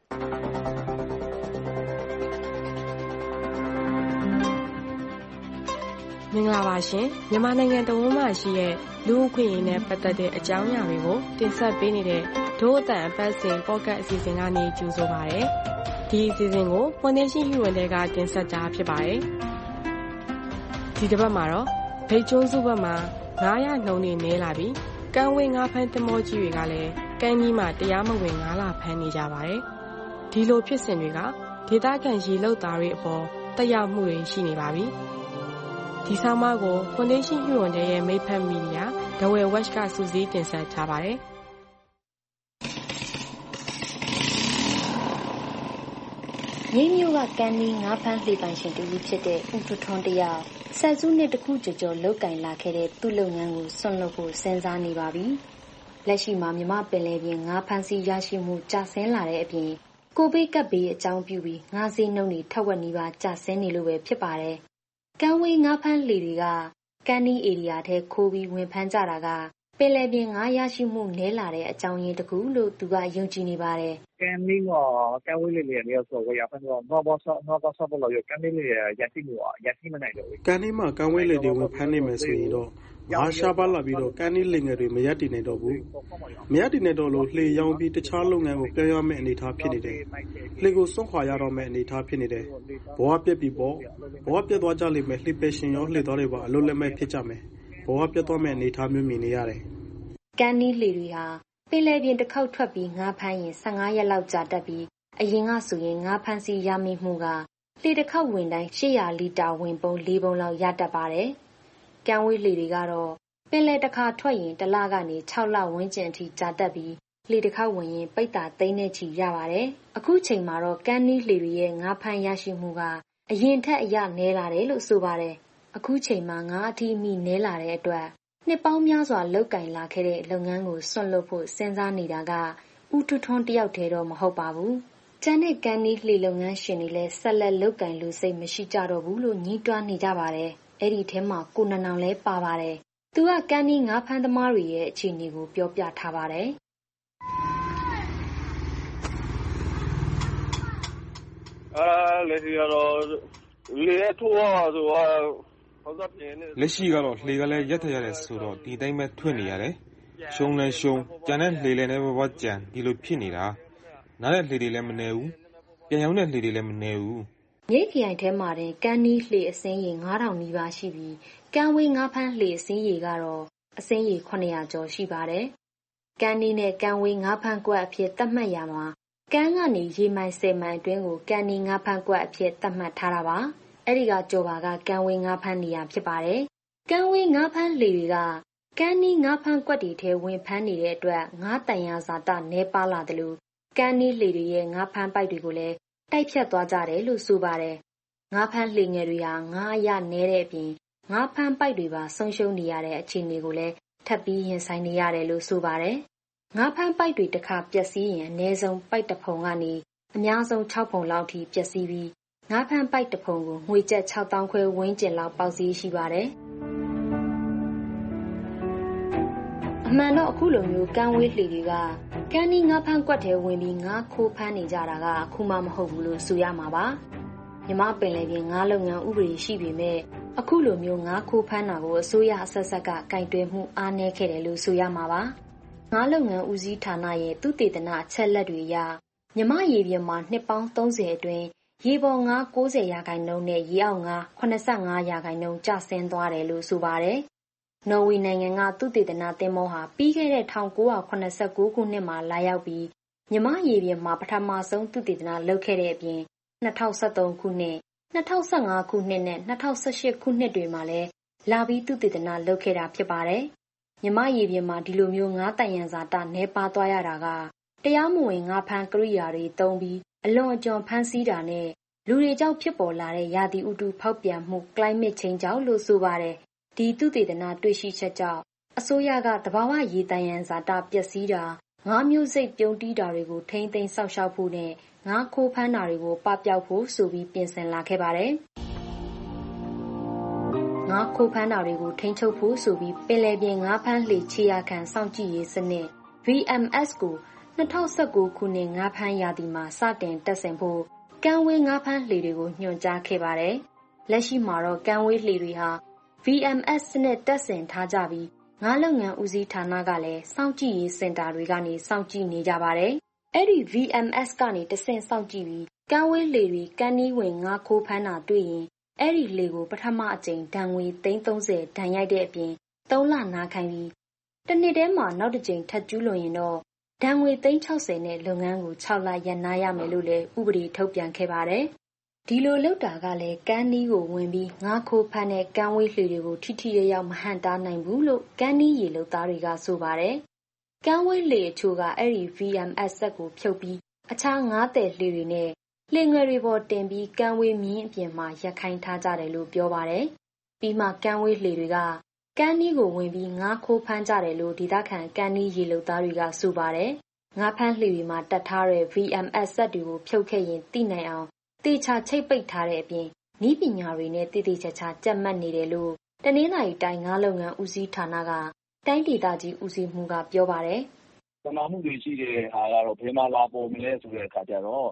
မင်္ဂလာပါရှင်မြန်မာနိုင်ငံတဝန်းမှာရှိတဲ့လူအခွင့်အရေးနဲ့ပတ်သက်တဲ့အကြောင်းအရာတွေကိုတင်ဆက်ပေးနေတဲ့ဒို့အတန်အပတ်စဉ်ပေါ့ကတ်အစီအစဉ်ကနေကြိုဆိုပါရစေဒီအစီအစဉ်ကို Foundation Human တွေကတင်ဆက်ကြဖြစ်ပါတယ်။ဒီတစ်ပတ်မှာတော့ဗိတ်ကျွန်းစုဘက်မှာ900နှုန်းနေနေလာပြီးကမ်းဝေးငါးဖမ်းသင်္ဘောကြီးတွေကလည်းကမ်းကြီးမှာတရားမဝင်ငါးလာဖမ်းနေကြပါတယ်။ဒီလိုဖြစ်စဉ်တွေကဒေသခံရေလုပ်သားတွေအပေါ်တက်ရောက်မှုတွေရှိနေပါပြီ။ဒီဆောင်မကို Foundation Human ရဲ့မိတ်ဖက်မီဒီယာ The Way Watch ကစူးစီးတင်ဆက်ထားပါတယ်။မြေမျိုးကကမ်းနီးငါးဖမ်းလှေပိုင်ရှင်တူဖြစ်တဲ့ဦးထွထွန်းတယောက်ဆယ်စုနှစ်တစ်ခုကျော်လုပ်ကင်လာခဲ့တဲ့သူ့လုပ်ငန်းကိုစွန့်လွတ်ဖို့စဉ်းစားနေပါပြီ။လက်ရှိမှာမြမပင်လယ်ပြင်ငါးဖမ်းစီရရှိမှုကျဆင်းလာတဲ့အပြင်ကိုဗစ်ကပ်ဘေးအကြောင်းပြုပြီးငါးစည်းနှုန်းတွေထက်ဝက်နီးပါးကျဆင်းနေလို့ပဲဖြစ်ပါတယ်။ကမ်းဝေးငါးဖမ်းလှေတွေကကမ်းနီးဧရိယာထဲခိုးပြီးဝင်ဖမ်းကြတာကပင်လယ်ပြင်ငါးရရှိမှုနည်းလာတဲ့အကြောင်းရင်းတစ်ခုလို့သူကယုံကြည်နေပါတယ်။ကမ်းနီးမှာကမ်းဝေးလေလေမျိုးဆိုဝေးရဖမ်းတော့နော်ဘောဆော့ဘလို့ရကမ်းနီးလေရရှိမှုရရှိမနိုင်တော့ဘူးကမ်းနီးမှာကမ်းဝေးလေတွေဝင်ဖမ်းနေမယ်ဆိုရင်တော့ငါးရှားပါလာပြီးတော့ကမ်းနီးလိမ်ငယ်တွေမရပ်တည်နိုင်တော့ဘူးမရပ်တည်နိုင်တော့လို့လှေရောင်းပြီးတခြားလုပ်ငန်းကိုပြောင်းရမယ့်အနေအထားဖြစ်နေတယ်လှေကိုစွန့်ခွာရတော့မယ့်အနေအထားဖြစ်နေတယ်ဘဝပြက်ပြီပေါ့ဘဝပြက်သွားကြလိမ့်မယ်လှေပဲရှင်ရောလှေသွားတွေပါအလုံးလက်မဲ့ဖြစ်ကြမယ်ဘဝပြက်သွားမယ့်အနေအထားမျိုးမြင်နေရတယ်ကမ်းနီးလှေတွေဟာပင်လယ်ပြင်တစ်ခေါက်ထွက်ပြီးငါးဖမ်းရင်15ရက်လောက်ကြာတတ်ပြီးအရင်ကဆိုရင်ငါးဖမ်းစီရမိမှုကလှေတစ်ခေါက်ဝင်တိုင်း800လီတာဝင်ပုံ4ပုံလောက်ရတတ်ပါတယ်ကမ်းဝေးလှေတွေကတော့ပင်လယ်တစ်ခါထွက်ရင်တစ်လကနေ6လဝန်းကျင်အထိကြာတတ်ပြီးလှေတစ်ခေါက်ဝင်ရင်ပိတ်တာသိန်းနဲ့ချီရပါတယ်အခုချိန်မှာတော့ကမ်းနီးလှေတွေရဲ့ငါးဖမ်းရရှိမှုကအရင်ထက်အရနည်းလာတယ်လို့ဆိုပါတယ်အခုချိန်မှာငါးအထီးမိနည်းလာတဲ့အတွက်နှစ်ပေါင်းများစွာလုပ်ကင်လာခဲ့တဲ့လုပ်ငန်းကိုစွန့်လွတ်ဖို့စဉ်းစားနေတာကဦးထွန်းတယောက်တည်းတော့မဟုတ်ပါဘူးကျန်တဲ့ကမ်းနီးလှေလုပ်ငန်းရှင်တွေလည်းဆက်လက်လုပ်ကင်လို့စိတ်မရှိကြတော့ဘူးလို့ညှိတွားနေကြပါတယ်အဲ့ဒီထဲမှာကိုနနောင်လည်းပါပါတယ်သူကကမ်းနီးငါးဖမ်းသမားတွေရဲ့အခြေအနေကိုပြောပြထားပါတယ်လက်ရှိကတော့လေထိုးတော့ဆိုတာလက်ရှိကတော့လှေကလည်းရက်ထရတယ်ဆိုတော့ဒီတိုင်းပဲထွက်နေရတယ်ရှုံးလဲရှုံးကြံတဲ့လှေလည်းနဲ့ဘဝကြံဒီလိုဖြစ်နေတာနားတဲ့လှေတွေလည်းမနေဘူးပြန်ရောက်တဲ့လှေတွေလည်းမနေဘူးမြိတ်ခရိုင်ထဲမှာတင်ကမ်းနီးလှေအစင်းရေ 9000 နီးပါးရှိပြီးကမ်းဝေးငါးဖမ်းလှေအစင်းရေကတော့အစင်းရေ 900 ကျော်ရှိပါတယ်ကမ်းနီးနဲ့ကမ်းဝေးငါးဖမ်းကွက်အဖြစ်သတ်မှတ်ရမှာကမ်းကနေရေမိုင်10မိုင်အတွင်းကိုကမ်းနီးငါးဖမ်းကွက်အဖြစ်သတ်မှတ်ထားတာပါအဲ့ဒီကကြော်ပါကကမ်းဝေးငါးဖမ်းနေရဖြစ်ပါတယ်ကမ်းဝေးငါးဖမ်းလှေတွေကကမ်းနီးငါးဖမ်းကွက်တွေထဲဝင်ဖမ်းနေတဲ့အတွက်ငါးတန်ရဇာတနဲပါလာတယ်လို့ကမ်းနီးလှေတွေရဲ့ငါးဖမ်းပိုက်တွေကိုလည်းတိုက်ဖြတ်သွားကြတယ်လို့ဆိုပါတယ်ငါးဖမ်းလှေငယ်တွေဟာငါးအရနဲတဲ့အပြင်ငါးဖမ်းပိုက်တွေပါဆုံးရှုံးနေရတဲ့အခြေအနေကိုလည်းထပ်ပြီးရင်ဆိုင်နေရတယ်လို့ဆိုပါတယ်ငါးဖမ်းပိုက်တွေတစ်ခါပျက်စီးရင်အနည်းဆုံးပိုက်တစ်ဖုံကနေအများဆုံး6ဖုံလောက်ထိပျက်စီးပြီးငါးဖမ်းပိုက်တစ်ဖုံကိုငွေကျပ်6000ခွဲဝန်းကျင်လောက်ပေါက်စီးရှိပါတယ်အမှန်တော့အခုလိုမျိုးကမ်းဝေးလှေတွေကကမ်းနီးငါးဖမ်းကွက်ထဲဝင်ပြီးငါးခိုးဖမ်းနေကြတာကအခုမှမဟုတ်ဘူးလို့ဆိုရမှာပါမြမပင်လယ်ပြင်ငါးလုပ်ငန်းဥပဒေရှိပေမဲ့အခုလိုမျိုးငါးခိုးဖမ်းတာကိုအစိုးရအဆက်ဆက်ကကင်တွယ်မှုအားနည်းခဲ့တယ်လို့ဆိုရမှာပါငါးလုပ်ငန်းဦးစီးဌာနရဲ့သုတေသနအချက်လက်တွေအရမြမရေပြင်မှာနှစ်ပေါင်း30အတွင်းရေပေါ်ငါး90% နဲ့ရေအောက်ငါး85% ကျဆင်းသွားတယ်လို့ဆိုပါတယ်နော်ဝေနိုင်ငံကသုတေသနသင်္ဘောဟာပြီးခဲ့တဲ့1989ခုနှစ်မှာလာရောက်ပြီးမြမရေပြင်မှာပထမဆုံးသုတေသနလုပ်ခဲ့တဲ့အပြင်2013ခုနှစ်2015ခုနှစ်နဲ့2018ခုနှစ်တွေမှာလည်းလာပြီးသုတေသနလုပ်ခဲ့တာဖြစ်ပါတယ်မြမရေပြင်မှာဒီလိုမျိုးငါးတန်ရန်စာတနဲပါသွားရတာကတရားမဝင်ငါးဖမ်းကိရိယာတွေတုံးပြီးအလွန်အကျွံဖမ်းဆီးတာနဲ့လူတွေကြောင့်ဖြစ်ပေါ်လာတဲ့ရာသီဥတုဖောက်ပြန်မှု climate change ကြောင့်လို့ဆိုပါတယ်ဒီသုတေသနတွေ့ရှိချက်ကြောင့်အစိုးရကသဘာဝရေတန်ရန်ဇာတပျက်စီးတာငါးမျိုးစိတ်ပြုံးတီးတာတွေကိုထိန်းသိမ်းစောင့်ရှောက်ဖို့နဲ့ငါးခိုးဖမ်းတာတွေကိုပပျောက်ဖို့ဆိုပြီးပြင်ဆင်လာခဲ့ပါတယ်ငါးခိုးဖမ်းတာတွေကိုထိန်းချုပ်ဖို့ဆိုပြီးပင်လယ်ပြင်ငါးဖမ်းလှေခြေရာခံစောင့်ကြည့်ရေးစနစ် VMS ကို2019ခုနှစ်ငါးဖမ်းရာသီမှာစတင်တက်ဆင်ဖို့ကမ်းဝေးငါးဖမ်းလှေတွေကိုညွှန်ကြားခဲ့ပါတယ်လက်ရှိမှာတော့ကမ်းဝေးလှေတွေဟာ VMS စနစ်တက်ဆင်ထားကြပြီးငါးလုပ်ငန်းဦးစီးဌာနကလည်းစောင့်ကြည့်ရေးစင်တာတွေကနေစောင့်ကြည့်နေကြပါတယ်။အဲ့ဒီ VMS ကနေတဆင့်စောင့်ကြည့်ပြီးကမ်းဝေးလှေတွေကမ်းနီးဝင်ငါးခိုးဖမ်းတာတွေ့ရင်အဲ့ဒီလှေကိုပထမအကြိမ်ဒဏ်ငွေ30ဒဏ်ရိုက်တဲ့အပြင်3လနာခံပြီးတစ်နှစ်ထဲမှာနောက်တစ်ကြိမ်ထပ်ကျူးလွန်ရင်တော့ဒဏ်ငွေ60နဲ့လုပ်ငန်းကို6လရပ်နားရမယ်လို့လည်းဥပဒေထုတ်ပြန်ခဲ့ပါတယ်။ဒီလိုလုပ်တာကလည်းကမ်းနီးကိုဝင်ပြီးငါးခိုးဖမ်းတဲ့ကမ်းဝေးလှေတွေကိုထိထိရောက်ရောက်မဟန့်တားနိုင်ဘူးလို့ကမ်းနီးရေလုပ်သားတွေကဆိုပါတယ်။ကမ်းဝေးလှေအချို့ကအဲ့ဒီ VMS ဆက်ကိုဖြုတ်ပြီးအခြားငါးသည်လှေတွေနဲ့လှေငယ်တွေပေါ်တင်ပြီးကမ်းဝေးမြင်းအပြင်မှာရပ်ခိုင်းထားကြတယ်လို့ပြောပါတယ်။ပြီးမှကမ်းဝေးလှေတွေကကမ်းနီးကိုဝင်ပြီးငါးခိုးဖမ်းကြတယ်လို့ဒေသခံကမ်းနီးရေလုပ်သားတွေကဆိုပါတယ်။ငါးဖမ်းလှေတွေမှာတက်ထားတဲ့ VMS ဆက်တွေကိုဖြုတ်ခဲ့ရင်သိနိုင်အောင်တေချာချိတ်ပိတ်ထားတဲ့အပြင်ဤပညာတွေနဲ့တည်တည်ချာချာကြက်မှတ်နေတယ်လို့တနင်္လာရီတိုင်းငါးလုပ်ငန်းဦးစီးဌာနကတိုင်းဒေသကြီးဦးစီးမှုကပြောပါတယ်။တမာမှုတွေရှိတဲ့အားကတော့ဘယ်မှာလာပေါ်မလဲဆိုတဲ့အခါကျတော့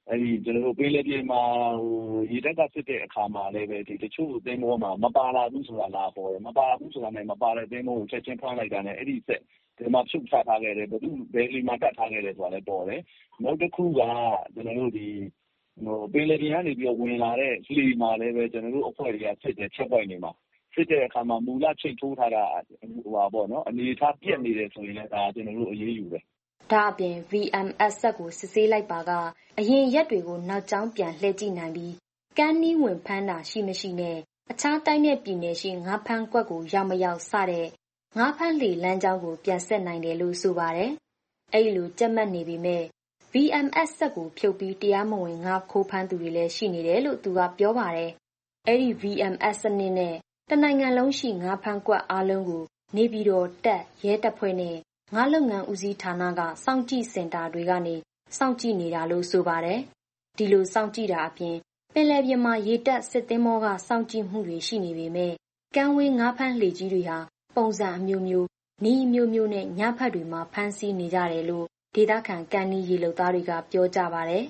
ကျွန်တော်တို့ပေးလက်ပြေမှာရေတက်ကစစ်တဲ့အခါမှာလည်းပဲဒီတချို့သင်းဘောမှာမပါလာဘူးဆိုတာလာပေါ်တယ်မပါဘူးဆိုတာနဲ့မပါတဲ့သင်းဘောကိုချက်ချင်းဖမ်းလိုက်တာနဲ့အဲ့ဒီဆက်ဒီမှာဖြုတ်ချထားခဲ့တယ်ဘယ်လီမှာတတ်ထားခဲ့တယ်ဆိုတာလည်းပေါ်တယ်နောက်တစ်ခုကကျွန်တော်တို့ဒီပေးလက်ပြေကနေပြီးဝင်လာတဲ့လီမှာလည်းပဲကျွန်တော်တို့အဖွဲ့တွေကစစ်တဲ့ချက်ပွိုင်နေမှာစစ်တဲ့အခါမှာမူလချိတ်ထိုးထားတာပေါ့နော်အနေထားပြက်နေတယ်ဆိုရင်လည်းဒါကျွန်တော်တို့အရေးယူတယ်ဒါအပြင် VMS ဆက်ကိုစစ်ဆေးလိုက်ပါကအရင်ရက်တွေကိုနောက်ကျောင်းပြန်လှည့်ကြည့်နိုင်ပြီးကမ်းနီးဝင်ဖမ်းတာရှိမရှိနဲ့အခြားတိုင်းနဲ့ပြည်နယ်ရှိငါးဖမ်းကွက်ကိုရောက်မရောက်စတဲ့ငါးဖမ်းလေလမ်းကြောင်းကိုပြန်ဆက်နိုင်တယ်လို့ဆိုပါတယ်။အဲ့လိုကြက်မှတ်နေပေမဲ့ VMS ဆက်ကိုဖြုတ်ပြီးတရားမဝင်ငါးခိုးဖမ်းသူတွေလည်းရှိနေတယ်လို့သူကပြောပါတယ်။အဲ့ဒီ VMS စနစ်နဲ့တနိုင်ငံလုံးရှိငါးဖမ်းကွက်အားလုံးကိုနေပြည်တော်တပ်ရဲတပ်ဖွဲ့နဲ့ငါးလုပ်ငန်းဦးစီးဌာနကစောင့်ကြည့်စင်တာတွေကနေစောင့်ကြည့်နေတာလို့ဆိုပါတယ်။ဒီလိုစောင့်ကြည့်တာအပြင်ပင်လယ်ပြင်မှာရေတပ်စစ်သင်္ဘောကစောင့်ကြည့်မှုတွေရှိနေပေမဲ့ကမ်းဝေးငါးဖမ်းလှေကြီးတွေဟာပုံစံအမျိုးမျိုးနည်းမျိုးမျိုးနဲ့ညဖက်တွေမှာဖမ်းဆီးနေကြတယ်လို့ဒေသခံကမ်းနီးရေလုပ်သားတွေကပြောကြပါတယ်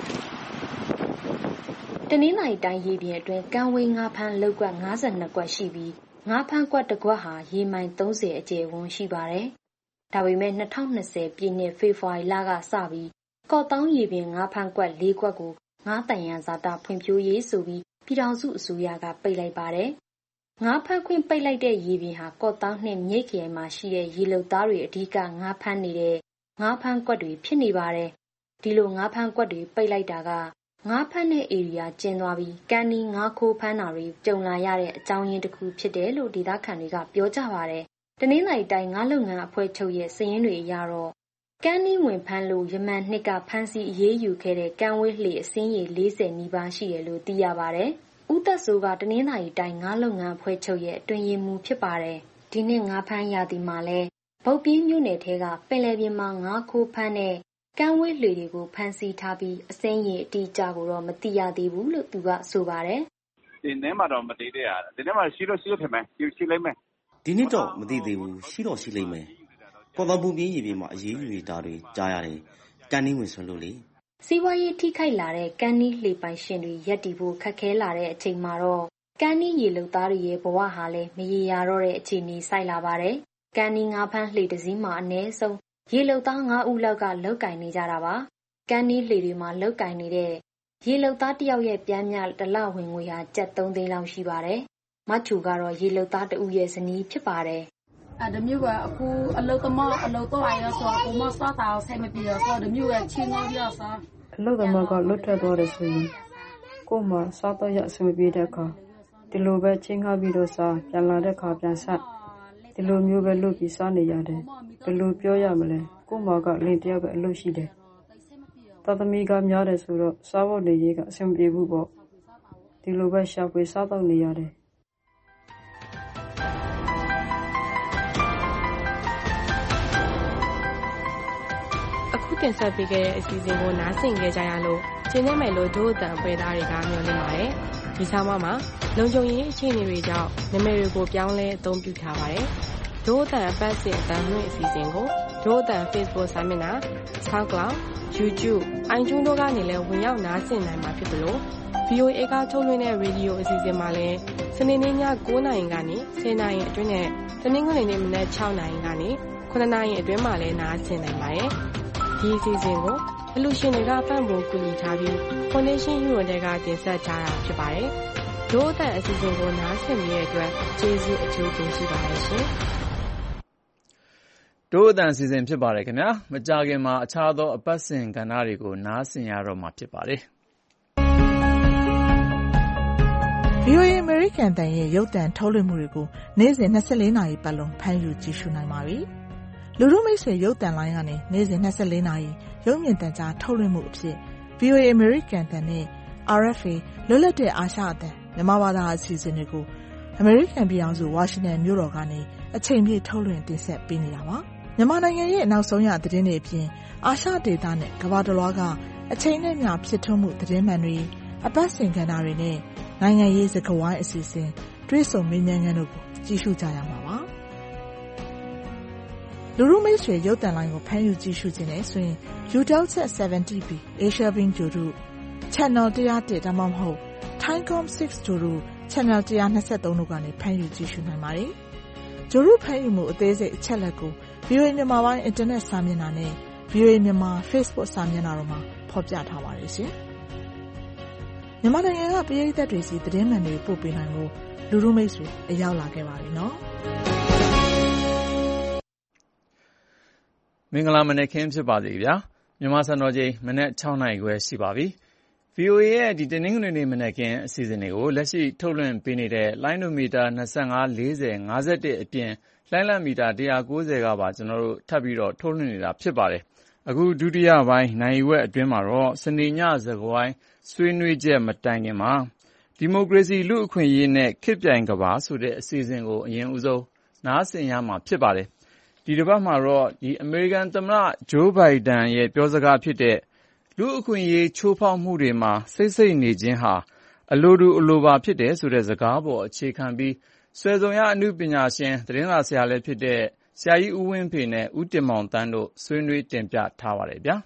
။တနင်္လာရီတိုင်းရေပြင်အတွင်းကမ်းဝေးငါးဖမ်းလုပ်ကွက်52ကွက်ရှိပြီးငါးဖမ်းကွက်တစ်ကွက်ဟာရေမိုင်30အကျယ်ဝန်းရှိပါတယ်။ဒါပေမဲ့2020ပြည့်နှစ်ဖေဖော်ဝါရီလကစပြီးကော့တောင်းရေပြင်ငါးဖမ်းကွက်4ကွက်ကိုငါးတန်ရန်ဇာတာဖွံ့ဖြိုးရေးဆိုပြီးပြည်ထောင်စုအစိုးရကပိတ်လိုက်ပါတယ်။ငါးဖမ်းခွင့်ပိတ်လိုက်တဲ့ရေပြင်ဟာကော့တောင်းနှင့်မြိတ်ခရိုင်မှာရှိတဲ့ရေလုပ်သားတွေအဓိကငါးဖမ်းနေတဲ့ငါးဖမ်းကွက်တွေဖြစ်နေပါတယ်။ဒီလိုငါးဖမ်းကွက်တွေပိတ်လိုက်တာကငါးဖမ်းတဲ့ဧရိယာကျဉ်သွားပြီးကမ်းနီးငါးခိုးဖမ်းတာတွေကြုံလာရတဲ့အကြောင်းရင်းတစ်ခုဖြစ်တယ်လို့ဒေသခံတွေကပြောကြပါတယ်။တနင်္လာရီတိုင်းငါးလုပ်ငန်းအဖွဲ့ချုပ်ရဲ့စာရင်းတွေအရတော့ကမ်းနီးဝင်ဖမ်းလို့ယမန်နှစ်ကဖမ်းဆီးအရေးယူခဲ့တဲ့ကမ်းဝေးလှေအစင်းရေ40နီးပါးရှိတယ်လို့သိရပါတယ်။ဦးသက်စိုးကတနင်္လာရီတိုင်းငါးလုပ်ငန်းအဖွဲ့ချုပ်ရဲ့အတွင်းရေးမှူးဖြစ်ပါတယ်။ဒီနှစ်ငါးဖမ်းရာသီမှာလဲဗုတ်ပြင်းမြို့နယ်ထဲကပင်လယ်ပြင်မှာငါးခိုးဖမ်းတဲ့ကမ်းဝေးလှေတွေကိုဖမ်းဆီးထားပြီးအစင်းရေအတိအကျကိုတော့မသိရသေးဘူးလို့သူကဆိုပါတယ်။ဒီနေ့မှတော့မသိသေးရ။ဒီနေ့မှရှိလို့ထင်မယ်။ရှိလိမ့်မယ်။ဒီနေ့တော့မသိသေးဘူး။ရှိတော့ရှိလိမ့်မယ်။ကော်တော်ပူပြင်းရေပြင်မှာအရေးယူနေတာတွေကြားရတယ်။ကမ်းနီးဝင်ဆွလို့လေ။စီးပွားရေးထိခိုက်လာတဲ့ကမ်းနီးလှေပိုင်ရှင်တွေရပ်တည်ဖို့ခက်ခဲလာတဲ့အချိန်မှာတော့ကမ်းနီးရေလုပ်သားတွေရဲ့ဘဝဟာလည်းမရေရာတော့တဲ့အခြေအနေဆိုက်လာပါတယ်။ကမ်းနီးငါးဖမ်းလှေတစ်စီးမှာအနည်းဆုံးရေလုပ်သား9ဦးလောက်ကလုတ်ကင်နေကြတာပါ။ကမ်းနီးလှေတွေမှာလုတ်ကင်နေတဲ့ရေလုပ်သားတယောက်ရဲ့ပြန်မြတစ်လဝင်ငွေဟာကျပ်3သိန်းလောက်ရှိပါတယ်။မချူကတော့ရေလုပ်သားတဦးရဲ့ဇနီးဖြစ်ပါတယ်။ဒါမျိုးကအခုအလုပ်သမားအလုပ်တော့ရဆိုကိုမစားတာဆိုင်မပြေဆိုဒါမျိုးရဲ့ချင်းကောင်းရစားအလုပ်သမားကလွတ်ထွက်သွားတယ်ဆိုရင်ကိုမစားတော့ရအဆင်မပြေတဲ့အခါဒီလိုပဲချင်းကားပြီးတော့စားပြန်လာတဲ့အခါပြန်ဆက်ဒီလိုမျိုးပဲလုပ်ပြီးစားနေရတယ်ဘယ်လိုပြောရမလဲကိုမကလင်းတယောက်ပဲအလုပ်ရှိတယ်တသမီးကများတယ်ဆိုတော့စားဖို့နေရေးကအဆင်မပြေဘူးပေါ့ဒီလိုပဲရှာဖွေစားတော့နေရတယ်အခုတင်ဆက်ပေးခဲ့တဲ့အစီအစဉ်ကိုနားဆင်ကြကြရလို့ရှင်းနေမယ်လို့ဒို့အတန်ပွဲသားတွေကမျှော်လင့်ပါတယ်ဒီဆောင်မှာလုံခြုံရေးအခြေအနေတွေကြောင့်နာမည်တွေကိုပြောင်းလဲအသုံးပြုထားပါတယ်ဒို့အတန်အပတ်စဉ်အတန်လွှင့်အစီအစဉ်ကိုဒို့အတန် Facebook စာမျက်နှာ SoundCloud YouTube iTunes တို့ကနေလည်းဝင်ရောက်နားဆင်နိုင်မှာဖြစ်သလို VOA ကထုတ်လွှင့်တဲ့ရေဒီယိုအစီအစဉ်မှာလည်းစနေနေ့ည9:00နာရီကနေ10:00နာရီအတွင်းနဲ့တနင်္ဂနွေနေ့မနက်6:00နာရီကနေ9:00နာရီအတွင်းမှာလည်းနားဆင်နိုင်ပါတယ်ဒီအစီအစဉ်ကိုအလူရှင်တွေကပံ့ပိုးကူညီထားပြီး Foundation Hero တွေကတင်ဆက်ထားတာဖြစ်ပါတယ်။ဒို့အတန်အစီအစဉ်ကိုနားဆင်နေတဲ့အတွက်ကျေးဇူးအထူးတင်ရှိပါတယ်ရှင်။ဒို့အတန်အစီအစဉ်ဖြစ်ပါတယ်ခင်ဗျာ။မကြခင်မှာအခြားသောအပတ်စဉ်ကဏ္ဍတွေကိုနားဆင်ရတော့မှာဖြစ်ပါတယ်။ VOA American တန်ရဲ့ရုပ်သံထုတ်လွှင့်မှုတွေကိုနေ့စဉ်24နာရီပတ်လုံးဖမ်းယူကြည့်ရှုနိုင်ပါပြီ။လူထုမိတ်ဆွေရုပ်သံလိုင်းကနေနေ့စဉ်24နာရီရုပ်မြင်သံကြားထုတ်လွှင့်မှုအဖြစ် VOA American တန်နဲ့ RFA လွတ်လပ်တဲ့အာရှအသံမြန်မာဘာသာအစီအစဉ်တွေကို American ပြည်ထောင်စုဝါရှင်တန်မြို့တော်ကနေအချိန်ပြည့်ထုတ်လွှင့်တင်ဆက်ပေးနေတာပါ။မြန်မာနိုင်ငံရဲ့နောက်ဆုံးရသတင်းတွေအပြင်အာရှဒေသနဲ့ကမ္ဘာတစ်လွှားကအချိန်နဲ့မျှဖြစ်ထွန်းမှုသတင်းမှန်တွေအပတ်စဉ်ကဏ္ဍတွေနဲ့နိုင်ငံရေးစကားဝိုင်းအစီအစဉ်တွေ့ဆုံမေးမြန်းခန်းတို့ကိုကြည့်ရှုကြရမှာပါ။လူရုမိတ်ဆွေရုပ်တံလိုင်းကိုဖမ်းယူကြည့်ရှုခြင်းနဲ့ဆိုရင် Eutelsat 70B Asia Beam ကြိုတို့ Channel 101ဒါမှမဟုတ် Thaicom 6ကြိုတို့ Channel 123တို့ကနေဖမ်းယူကြည့်ရှုနိုင်ပါတယ်။ကြိုတို့ဖမ်းယူမှုအသေးစိတ်အချက်လက်ကို VOA မြန်မာပိုင်း Internet စာမျက်နှာနဲ့ VOA မြန်မာ Facebook စာမျက်နှာတို့မှာဖော်ပြထားပါတယ်ရှင်။မြန်မာနိုင်ငံကပရိသတ်တွေစီသတင်းမှန်တွေပို့ပေးနိုင်ဖို့လူရုမိတ်ဆွေအရောက်လာခဲ့ပါပြီနော်။မင်္ဂလာမနက်ခင်းဖြစ်ပါစေဗျာမြန်မာစံတော်ချိန်မနက်6:00 နာရီခွဲရှိပါပြီ VOA ရဲ့ဒီတနင်္ဂနွေနေ့မနက်ခင်းအစီအစဉ်တွေကိုလက်ရှိထုတ်လွှင့်ပေးနေတဲ့လိုင်းနိုမီတာ25 40 51အပြင်လိုင်းလံမီတာ190ကပါကျွန်တော်တို့ထပ်ပြီးတော့ထုတ်လွှင့်နေတာဖြစ်ပါတယ်အခုဒုတိယပိုင်းနိုင်ဝက်အတွင်းမှာတော့စနေညစကွိုင်းဆွေးနွေးချက်မတိုင်ခင်မှာဒီမိုကရေစီလူ့အခွင့်အရေးနဲ့ခေတ်ပြိုင်ကဘာဆိုတဲ့အစီအစဉ်ကိုအရင်ဦးဆုံးနားဆင်ရမှာဖြစ်ပါတယ်ဒီတစ်ပတ်မှာတော့ဒီအမေရိကန်သမ္မတဂျိုးဘိုင်ဒန်ရဲ့ပြောစကားဖြစ်တဲ့လူ့အခွင့်အရေးချိုးဖောက်မှုတွေမှာစိတ်နေခြင်းဟာအလိုတူအလိုပါဖြစ်တယ်ဆိုတဲ့စကားပေါ်အခြေခံပြီးဆွေစုံရအမှုပညာရှင်သတင်းစာဆရာလည်းဖြစ်တဲ့ဆရာကြီးဦးဝင်းဖေနဲ့ဦးတင်မောင်တန်းတို့ဆွေးနွေးတင်ပြထားပါတယ်ဗျာ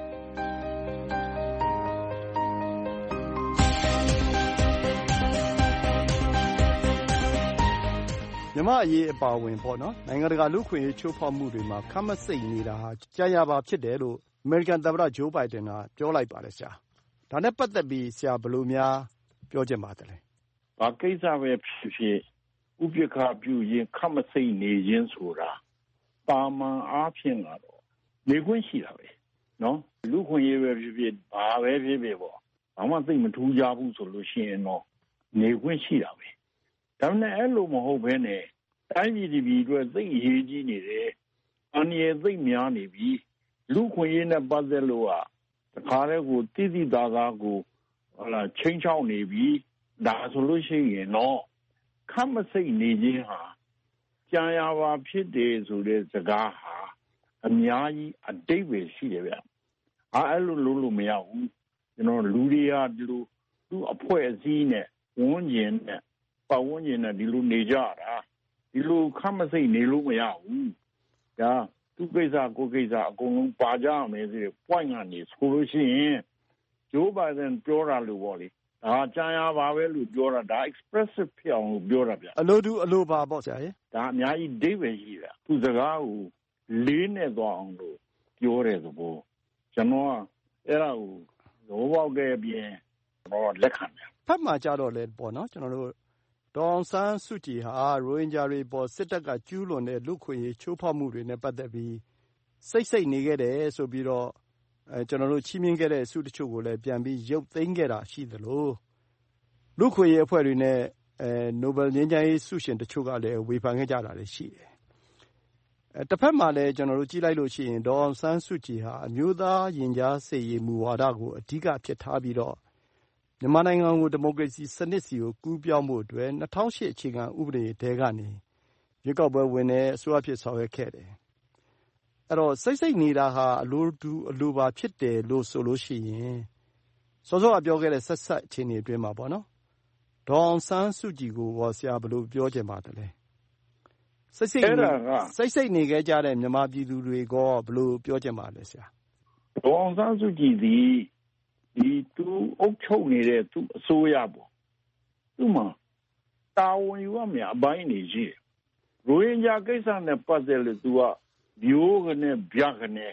မြမအရေးအပါဝင်ပေါ့နော်နိုင်ငံတကာလူ့ခွင့်ရေးချိုးဖောက်မှုတွေမှာခက်မစိတ်နေတာဟာကြာရပါဖြစ်တယ်လို့အမေရိကန်သမ္မတဂျိုးဘိုင်ဒန်ကပြောလိုက်ပါတယ်ဆရာဒါနဲ့ပတ်သက်ပြီးဆရာဘယ်လိုများပြောချင်ပါတယ်လဲဘာကိစ္စပဲဖြစ်ဖြစ်ဥပက္ခပြုရင်ခက်မစိတ်နေခြင်းဆိုတာပါမန်အားဖြင့်ကတော့နေခွင့်ရှိတာပဲနော်လူ့ခွင့်ရေးပဲဖြစ်ဖြစ်ဘာပဲဖြစ်ဖြစ်ပေါ့ဘာမှသိမထူးကြဘူးဆိုလို့ရှိရင်တော့နေခွင့်ရှိတာပဲဒါပေမဲ့အဲ့လိုမဟုတ်ဘဲနဲ့တိုင်းပြည်ဒီအတွက်သိအရေးကြီးနေတယ်အန္တရာယ်သိများနေပြီလူခွင့်ရေးနဲ့ပတ်သက်လို့တခါတည်းကိုတိသားသားကိုချင်းချောက်နေပြီဒါဆိုလို့ရှိရင်တော့ခက်မစိတ်နေခြင်းဟာကြာရပါဖြစ်တယ်ဆိုတဲ့စကားဟာအများကြီးအတိတ်ပဲရှိတယ်ဗျအဲ့လိုလို့မရဘူးကျွန်တော်လူတွေကဒီလိုသူ့အဖွဲ့အစည်းနဲ့ဝန်းကျင်နဲ့ပတ်ဝန်းကျင်နဲ့ဒီလိုနေကြတာဒီလိုခက်မစိတ်နေလို့မရဘူးဒါသူကိစ္စကိုကိစ္စအကုန်လုံးပါကြမယ်ဆိုတဲ့ point ကနေဆိုလို့ရှိရင်ဂျိုးဘိုင်ဒန်ပြောတာလို့ပေါ့လေဒါကြာရပါပဲလို့ပြောတာဒါ expressive ဖြစ်အောင်လို့ပြောတာဗျအလိုတူအလိုပါပေါ့ဆရာကြီးဒါအများကြီးဒိဗယ်ရှိတာသူစကားကိုလေးနဲ့သွားအောင်လို့ပြောတဲ့သဘောကျွန်တော်ကအဲ့ဒါကိုလောပေါက်တဲ့အပြင်တော့လက်ခံတယ်ဖတ်မှကြတော့လေပေါ့နော်ကျွန်တော်တို့ဒေါ်အောင်ဆန်းစုကြည်ဟာရိုဟင်ဂျာတွေပေါ်စစ်တပ်ကကျူးလွန်တဲ့လူ့ခွင့်ရေးချိုးဖောက်မှုတွေနဲ့ပတ်သက်ပြီးစိတ်နေခဲ့တယ်ဆိုပြီးတော့ကျွန်တော်တို့ချီးမြှင့်ခဲ့တဲ့ဆုတချို့ကိုလည်းပြန်ပြီးရုပ်သိမ်းခဲ့တာရှိသလိုလူ့ခွင့်ရေးအဖွဲ့တွေနဲ့နိုဘယ်ငြိမ်းချမ်းရေးဆုရှင်တချို့ကလည်းဝေဖန်ခဲ့ကြတာလည်းရှိတယ်တစ်ဖက်မှာလည်းကျွန်တော်တို့ကြည့်လိုက်လို့ရှိရင်ဒေါ်အောင်ဆန်းစုကြည်ဟာအမျိုးသားရင်ကြားစေ့ရေးမူဝါဒကိုအဓိကဖြစ်ထားပြီးတော့မြန်မာနိုင်ငံကိုဒီမိုကရေစီစနစ်စီကိုကူးပြောင်းဖို့အတွက်2008အခြေခံဥပဒေထဲကနေရွေးကောက်ပွဲဝင်တဲ့အစိုးရဖြစ်ဆောင်ရွက်ခဲ့တယ်။အဲ့တော့စိတ်နေတာဟာအလိုတူအလိုပါဖြစ်တယ်လို့ဆိုလို့ရှိရင်စောစောကပြောခဲ့တဲ့ဆက်အခြေအနေအတွင်းမှာပေါ့နော်။ဒေါ်အောင်ဆန်းစုကြည်ကိုဆရာဘယ်လိုပြောချင်ပါတယ်လဲ။စိတ်နေခဲ့ကြတဲ့မြန်မာပြည်သူတွေကဘယ်လိုပြောချင်ပါလဲဆရာ။ဒေါ်အောင်ဆန်းစုကြည်ဒီသူအုပ်ချုပ်နေတဲ့သူအစိုးရပေါ့သူမှတာဝန်ယူရမယ်အပိုင်းနေရှိတယ်ရိုဟင်ဂျာကိစ္စနဲ့ပတ်သက်လို့သူကမျိုးကနေဗျာကနေ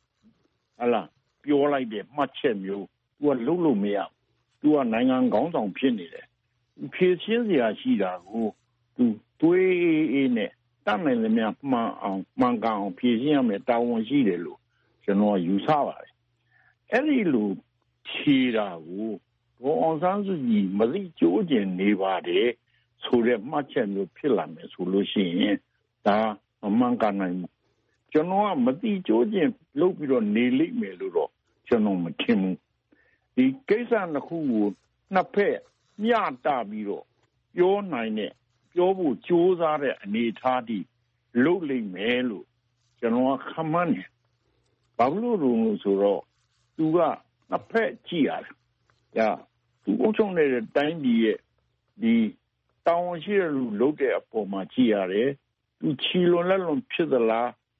ပြောလိုက်တဲ့မှတ်ချက်မျိုးသူကလုံးလို့မရသူကနိုင်ငံခေါင်းဆောင်ဖြစ်နေတယ်ဖြည့်ရှင်းစရာရှိတာကိုသူတွေးနဲ့တတ်နိုင်တယ်များမှန်ကန်အောင်ဖြည့်ရှင်းရမယ်တာဝန်ရှိတယ်လို့ကျွန်တော်ယူဆပါတယ်အဲ့ဒီလိုဖြေတာကိုဒေါ်အောင်ဆန်းစုကြည်မသိကြိုးကျင်နေပါတယ်ဆိုတဲ့မှတ်ချက်မျိုးဖြစ်လာမယ်ဆိုလို့ရှိရင်ဒါမမှန်ကန်နိုင်ဘူးကျွန်တော်ကမသိကြိုးကျင်လုပ်ပြီးတော့နေလိမ့်မယ်လို့တော့ကျွန်တော်မထင်ဘူးဒီကိစ္စနှစ်ခုကိုနှစ်ဖက်မျှတပြီးတော့ပြောနိုင်တဲ့ပြောဖို့ကြိုးစားတဲ့အနေအထားဒီလုပ်လိမ့်မယ်လို့ကျွန်တော်ကခန့်မှန်းတယ်ဘာလို့လို့ဆိုတော့သူကနှစ်ဖက်ကြည့်ရတယ်။ဒါသူအုပ်ချုပ်နေတဲ့တိုင်းပြည်ရဲ့ဒီတောင်းရှိတဲ့လူလုပ်တဲ့အပေါ်မှာကြည့်ရတယ်။သူချီလွန်လက်လွန်ဖြစ်သလား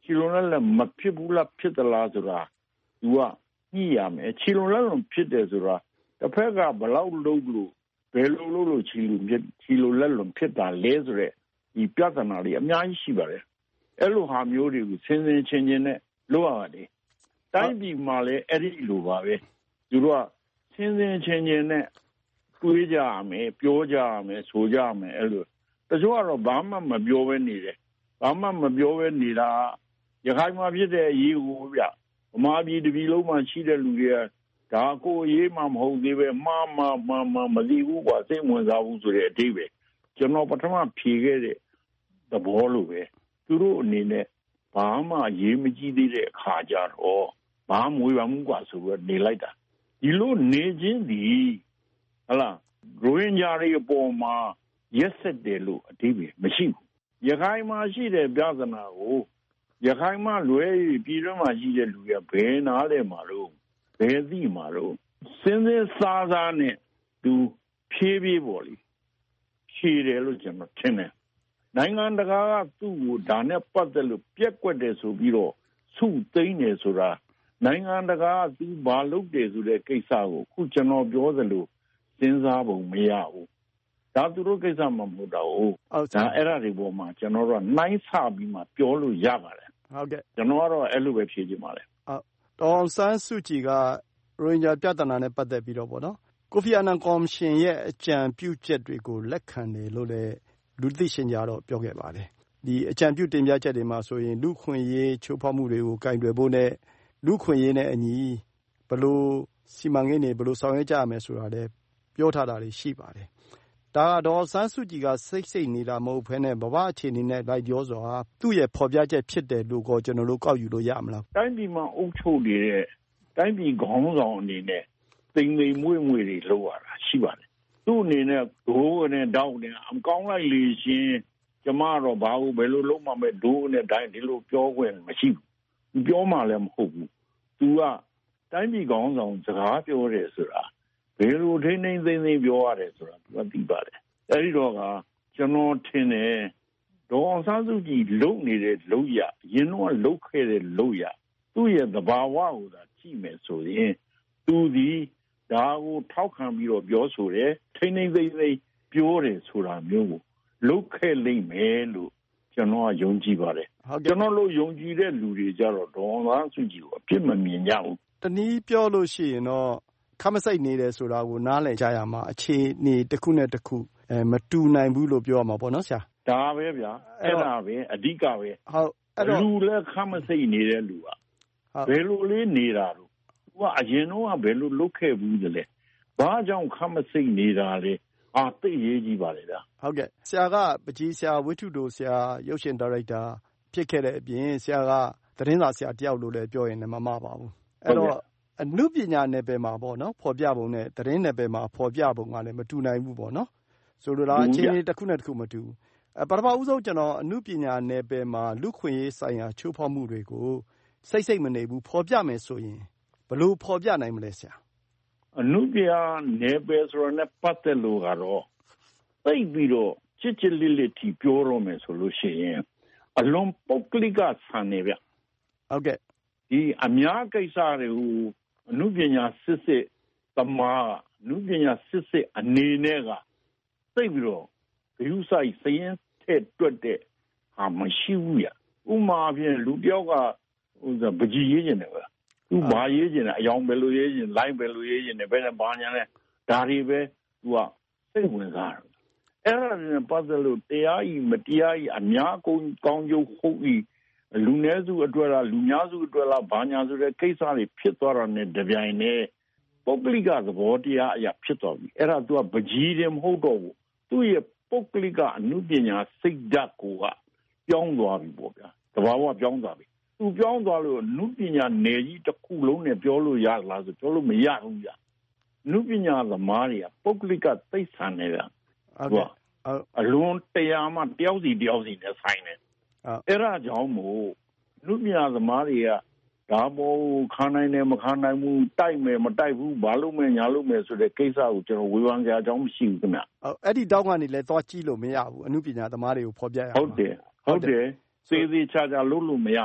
ခြေလွန်လက်လွန်မဖြစ်ဘူးလားဖြစ်သလားဆိုတာသူကညှိရမယ်ခြေလွန်လက်လွန်ဖြစ်တယ်ဆိုတာတစ်ဖက်ကဘလောက်လုပ်လို့ဘယ်လိုလုပ်လို့ခြေလွန်လက်လွန်ဖြစ်တာလဲဆိုတဲ့ဒီပြဿနာတွေအများကြီးရှိပါတယ်အဲ့လိုဟာမျိုးတွေကိုဆင်းဆင်းချင်းချင်းနဲ့လုပ်ရပါတယ်တိုင်းပြည်မှာလည်းအဲ့ဒီလိုပါပဲသူတို့ကဆင်းဆင်းချင်းချင်းနဲ့တွေးကြရမယ်ပြောကြရမယ်ဆိုကြရမယ်အဲ့လိုတချို့ကတော့ဘာမှမပြောဘဲနေတယ်ဘာမှမပြောဘဲနေတာရခိုင်မှာဖြစ်တဲ့အရေးကိုဗျဗမာပြည်တပြည်လုံးမှာရှိတဲ့လူတွေကဒါကိုအရေးမှမဟုတ်သေးပဲမှားမသိဘူးကွာစိတ်ဝင်စားဘူးဆိုတဲ့အဓိပ္ပာယ်ကျွန်တော်ပထမဖြေခဲ့တဲ့သဘောလိုပဲသူတို့အနေနဲ့ဘာမှအရေးမကြီးသေးတဲ့အခါကြတော့ဘာမှမဝေဖန်ဘူးကွာဆိုတော့နေလိုက်တာဒီလိုနေချင်းဒီဟလားရိုဟင်ဂျာတွေအပေါ်မှာရက်ဆက်တယ်လို့အဓိပ္ပာယ်မရှိဘူးရခိုင်မှာရှိတဲ့ပြဿနာကိုရခိုင်မှာလွဲပြည်တွင်းမှာရှိတဲ့လူတွေဘယ်နာလဲမှာတော့ဘယ်သိမှာတော့စင်းစင်းစားစားနဲ့သူဖြည်းဖြည်းပေါ်လေဖြည်းတယ်လို့ကျွန်တော်ထင်တယ်နိုင်ငံတကာကသူ့ကိုဒါနဲ့ပတ်သက်လို့ပြက်ကွက်တယ်ဆိုပြီးတော့စုသိမ်းတယ်ဆိုတာနိုင်ငံတကာကသူဘာလုပ်တယ်ဆိုတဲ့ကိစ္စကိုခုကျွန်တော်ပြောသလိုစဉ်းစားပုံမရဘူးဒါသူတို့ကိစ္စမှမဟုတ်တော့ဘူးဒါအဲ့ဒါတွေပေါ်မှာကျွန်တော်တို့ကနှိုင်းဆပြီးမှပြောလို့ရပါတယ်ဟုတ်ကဲ့ကျွန်တော်ကတော့အဲ့လိုပဲဖြေချင်ပါတယ်ဒေါ်အောင်ဆန်းစုကြည်ကရိုဟင်ဂျာပြဿနာနဲ့ပတ်သက်ပြီးတော့ပေါ့နော်ကိုဖီအာနန်ကော်မရှင်ရဲ့အကြံပြုချက်တွေကိုလက်ခံတယ်လို့လည်းလူသိရှင်ကြားတော့ပြောခဲ့ပါတယ်ဒီအကြံပြုတင်ပြချက်တွေမှာဆိုရင်လူခွင့်ရေးချိုးဖောက်မှုတွေကိုကင်တွယ်ဖို့နဲ့လူခွင့်ရေးနဲ့အညီဘယ်လိုစီမံကိန်းတွေဘယ်လိုဆောင်ရွက်ကြရမယ်ဆိုတာလည်းပြောထားတာတွေရှိပါတယ်ဒါကဒေါ်ဆန်းစုကြည်ကစိတ်နေတာမဟုတ်ဘဲနဲ့ဘဝအခြေအနေနဲ့လိုက်ပြောစွာသူ့ရဲ့ဖော်ပြချက်ဖြစ်တယ်လို့ကိုကျွန်တော်တို့ကောက်ယူလို့ရမလားတိုင်းပြည်မှာအုပ်ချုပ်နေတဲ့တိုင်းပြည်ခေါင်းဆောင်အနေနဲ့တိမ်တိမ်မွေ့မွေ့တွေလုပ်ရတာရှိပါတယ်သူ့အနေနဲ့ဒိုးနဲ့တောက်နဲ့အကောင်းလိုက်လေရှင်ကျမတော့ဘာလို့ဘယ်လိုလုပ်မှမဲ့ဒိုးနဲ့တိုင်းဒီလိုပြောခွင့်မရှိဘူးပြောမှလည်းမဟုတ်ဘူးသူကတိုင်းပြည်ခေါင်းဆောင်စကားပြောတယ်ဆိုတာဘယ်လိုထိန်းသိမ်းသိမ်းပြောရတယ်ဆိုတာသူကသိပါတယ်အဲဒီတော့ကကျွန်တော်ထင်တယ်ဒေါ်အောင်ဆန်းစုကြည်လုပ်နေတဲ့လုပ်ရရင်တော့လုပ်ခဲ့တဲ့လုပ်ရသူ့ရဲ့သဘာဝကိုသာကြည့်မယ်ဆိုရင်သူဒီဒါကိုထောက်ခံပြီးတော့ပြောဆိုတယ်ထိန်းသိမ်းသိမ်းပြောတယ်ဆိုတာမျိုးကိုလုပ်ခဲ့လိမ့်မယ်လို့ကျွန်တော်ကယုံကြည်ပါတယ်ကျွန်တော်တို့ယုံကြည်တဲ့လူတွေကြတော့ဒေါ်အောင်ဆန်းစုကြည်ကိုအပြစ်မမြင်ကြဘူးတနည်းပြောလို့ရှိရင်တော့ခမစိတ်နေတယ်ဆိုတာကိုနားလည်ကြရမှာအခြေအနေတစ်ခုနဲ့တစ်ခုမတူနိုင်ဘူးလို့ပြောရမှာပေါ့နော်ဆရာဒါပဲဗျာအဲ့ဒါပဲအဓိကပဲဟုတ်အဲ့တော့လူလည်းခမစိတ်နေတဲ့လူကဘယ်လိုလေးနေတာလို့သူကအရင်တော့ဘယ်လိုလုပ်ခဲ့ဘူးလဲဘာကြောင့်ခမစိတ်နေတာလဲသိရေးကြီးပါလေဗျာဟုတ်ကဲ့ဆရာကပကြီးဆရာဝိထုတို့ဆရာရုပ်ရှင်ဒါရိုက်တာဖြစ်ခဲ့တဲ့အပြင်ဆရာကသတင်းစာဆရာတယောက်လို့လည်းပြောရင်လည်းမမှားပါဘူးအဲ့တော့အနုပညာနယ်ပယ်မှာပေါ့နော်ဖော်ပြပုံနဲ့သတင်းနယ်ပယ်မှာဖော်ပြပုံကလည်းမတူနိုင်ဘူးပေါ့နော်ဆိုလိုတာအခြေအနေတစ်ခုနဲ့တစ်ခုမတူဘူးပထမဦးဆုံးကျွန်တော်အနုပညာနယ်ပယ်မှာလူခွင့်ရေးဆိုင်ရာချိုးဖောက်မှုတွေကိုစိတ်မနေဘူးဖော်ပြမယ်ဆိုရင်ဘယ်လိုဖော်ပြနိုင်မလဲဆရာအနုပညာနယ်ပယ်ဆိုတာနဲ့ပတ်သက်လို့ကတော့သိပြီးတော့ချစ်ချစ်လေးလေးတီပြောရမယ်ဆိုလို့ရှိရင်အလွန်ပုဂ္ဂလိကဆန်နေဗျဟုတ်ကဲ့ဒီအများကိစ္စတွေကိုအနုပညာစစ်သမားအနုပညာစစ်အနေနဲ့ကသိပြီးတော့ဂရုစိုက်စရင်ထက်တွက်တဲ့ဟာမရှိဘူးရဥမာဖြင့်လူတယောက်ကပကြီးရေးကျင်တယ်ဗျသူဘာရေးကျင်တယ်အယောင်ဘယ်လိုရေးကျင်လိုင်းဘယ်လိုရေးကျင်တယ်ဘယ်နဲ့ဘာညာလဲဒါတွေပဲသူကစိတ်ဝင်စားတယ်အဲ့ဒါနဲ့ပတ်သက်လို့တရားဤမတရားဤအများကောင်းကျိုးဟုတ်ဤလူနည်းစုအတွက်လားလူများစုအတွက်လားဘာညာဆိုတဲ့ကိစ္စတွေဖြစ်သွားတာနဲ့တပြိုင်နက်ပုဂ္ဂလိကသဘောတရားအရာဖြစ်သွားပြီအဲ့ဒါသူကပကြီးတယ်မဟုတ်တော့ဘူးသူ့ရဲ့ပုဂ္ဂလိကအနုပညာစိတ်ဓာတ်ကိုကပြောင်းသွားပြီပေါ့ဗျာတဘာဝပြောင်းသွားပြီသူပြောင်းသွားလို့အနုပညာနယ်ကြီးတစ်ခုလုံးနဲ့ပြောလို့ရလားဆိုပြောလို့မရဘူးဗျာအနုပညာသမားတွေကပုဂ္ဂလိကသိဆန်နေတာဟုတ်အလွန်တရားမှတယောက်စီနဲ့ဆိုင်တယ်အဲ့ဒါကြောင့်မို့လူမြသမားတွေကဒါပေါ်ခံနိုင်တယ်မခံနိုင်ဘူးတိုက်မယ်မတိုက်ဘူးဘာလို့မဲညာလို့မဲဆိုတဲ့ကိစ္စကိုကျွန်တော်ဝေဖန်ကြအကြောင်းမရှိဘူးခင်ဗျအဲ့ဒီတောင်းကနေလည်းသွားကြည့်လို့မရဘူးအနုပညာသမားတွေကိုဖော်ပြရအောင်ဟုတ်တယ်စေချာလုပ်လို့မရဘူး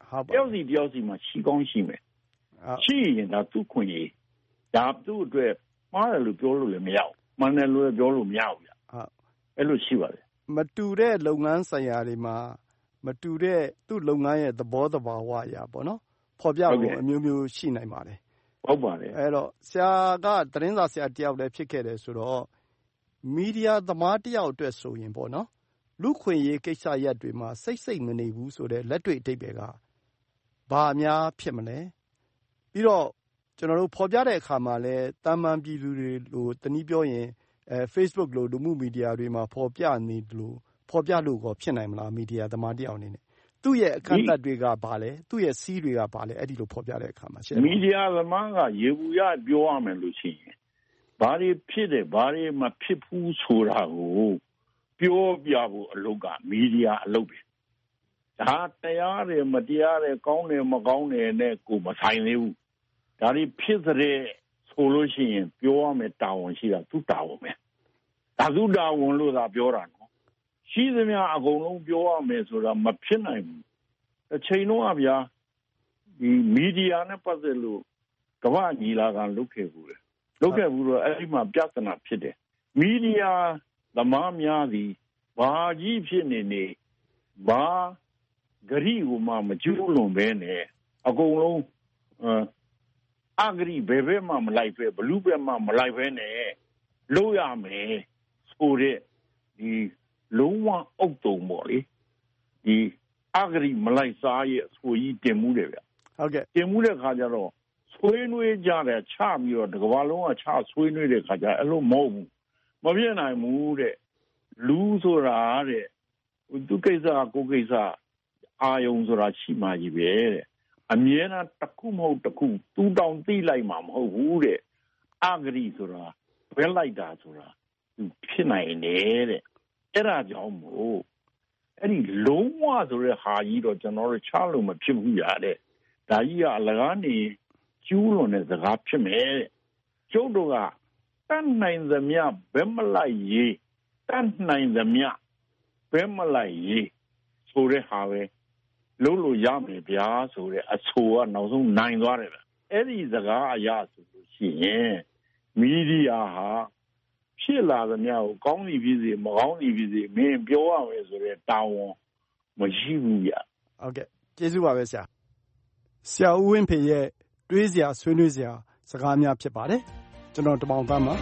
တယောက်စီတယောက်စီမှာရှိကောင်းရှိမယ်ရှိရင်ဒါသူ့ခွင့်ရေးဒါသူ့အတွက်မှားတယ်လို့ပြောလို့လည်းမရဘူးမှန်တယ်လို့လည်းပြောလို့မရဘူးဗျအဲ့လိုရှိပါတယ်မတူတဲ့လုပ်ငန်းဆိုင်ရာတွေမှာမတူတဲ့သူ့လုပ်ငန်းရဲ့သဘောတဘာဝအရာပေါ့နော်ဖော်ပြဖို့အမျိုးမျိုးရှိနိုင်ပါတယ်ဟုတ်ပါတယ်အဲ့တော့ဆရာကသတင်းစာဆရာတယောက်လည်းဖြစ်ခဲ့တယ်ဆိုတော့မီဒီယာသမားတယောက်အတွက်ဆိုရင်ပေါ့နော်လူခွင့်ရေးကိစ္စရပ်တွေမှာစိတ်မနေဘူးဆိုတဲ့လက်တွေ့အဓိပ္ပာယ်ကဘာအများဖြစ်မလဲပြီးတော့ကျွန်တော်တို့ဖော်ပြတဲ့အခါမှာလည်းတာမန်ပြည်သူတွေလိုတနည်းပြောရင်Facebook လိုလူမှုမီဒီယာတွေမှာဖော်ပြနေလို့ဖော်ပြလို့ကောဖြစ်နိုင်မလားမီဒီယာသမားတယောက်အနေနဲ့သူ့ရဲ့အခက်အခဲတွေကဘာလဲသူ့ရဲ့စီးတွေကဘာလဲအဲ့ဒီလိုဖော်ပြတဲ့အခါမှာရှင်းမီဒီယာသမားကရေဘူးရပြောရမယ်လို့ရှိရင်ဘာတွေဖြစ်တယ်ဘာတွေမဖြစ်ဘူးဆိုတာကိုပြောပြဖို့အလုပ်ကမီဒီယာအလုပ်ပဲဒါတရားတယ်မတရားတယ်ကောင်းတယ်မကောင်းတယ်နဲ့ကိုမဆိုင်သေးဘူးဒါတွေဖြစ်တဲ့ဆိုလို့ရှိရင်ပြောရမယ်တာဝန်ရှိတာသူ့တာဝန်ပဲဒါသူ့တာဝန်လို့သာပြောတာနော်ရှိသမျှအကုန်လုံးပြောရမယ်ဆိုတာမဖြစ်နိုင်ဘူးအချိန်လုံးကဗျာဒီမီဒီယာနဲ့ပတ်သက်လို့ကမ္ဘာညီလာခံလုပ်ခဲ့ဘူးလေလုပ်ခဲ့ဘူးတော့အဲ့ဒီမှာပြဿနာဖြစ်တယ်မီဒီယာသမားများသည်ဘာကြီးဖြစ်နေဘာဂရီကိုမှမကျူးလွန်ပဲနဲ့အကုန်လုံးအဂရီဘယ်ဘက်မှမလိုက်ပဲဘလူးဘက်မှမလိုက်ပဲနဲ့လို့ရမယ်ဆိုတဲ့ဒီလုံးဝအုပ်တုံပေါ့လေဒီအဂရီမလိုက်စားရဲ့အဆိုကြီးတင်မှုတယ်ဗျဟုတ်ကဲ့တင်မှုတဲ့ခါကျတော့ဆွေးနွေးကြတယ်ချပြီးတော့တစ်ကမ္ဘာလုံးကချဆွေးနွေးတဲ့ခါကျအဲ့လိုမဟုတ်ဘူးမပြည့်နိုင်ဘူးတဲ့လူဆိုတာတဲ့သူကိစ္စကိုကိစ္စအာယုံဆိုတာရှိမှကြီးပဲတဲ့အမြဲတမ်းတစ်ခုမဟုတ်တစ်ခုသူတောင်သိလိုက်မှာမဟုတ်ဘူးတဲ့အဂရီဆိုတာဘယ်လိုက်တာဆိုတာသူဖြစ်နိုင်တယ်တဲ့အဲ့ဒါကြောင့်မို့အဲ့ဒီလုံးဝဆိုတဲ့ဟာကြီးတော့ကျွန်တော်တို့ချလို့မဖြစ်ဘူးရတဲ့ဒါကြီးကအလကားနေကျူးလွန်တဲ့စကားဖြစ်မယ်တဲ့ကျုပ်တို့ကတတ်နိုင်သမျှဘယ်မလိုက်ရေးတတ်နိုင်သမျှဘယ်မလိုက်ရေးဆိုတဲ့ဟာပဲလုံးလို့ရမယ်ဗျာဆိုတဲ့အဆိုကနောက်ဆုံးနိုင်သွားတယ်ဗျအဲ့ဒီစကားအရာဆိုလို့ရှိရင်မီဒီယာဟာဖြစ်လာသမျှကိုကောင်းသည်ဖြစ်စေမကောင်းသည်ဖြစ်စေမင်းပြောရမယ်ဆိုတဲ့တာဝန်မရှိဘူးဗျဟုတ်ကဲ့ကျေးဇူးပါပဲဆရာဦးဝင်းဖေရဲ့တွေးစရာဆွေးနွေးစရာစကားများဖြစ်ပါတယ်ကျွန်တော်တမောင်သန်းပါ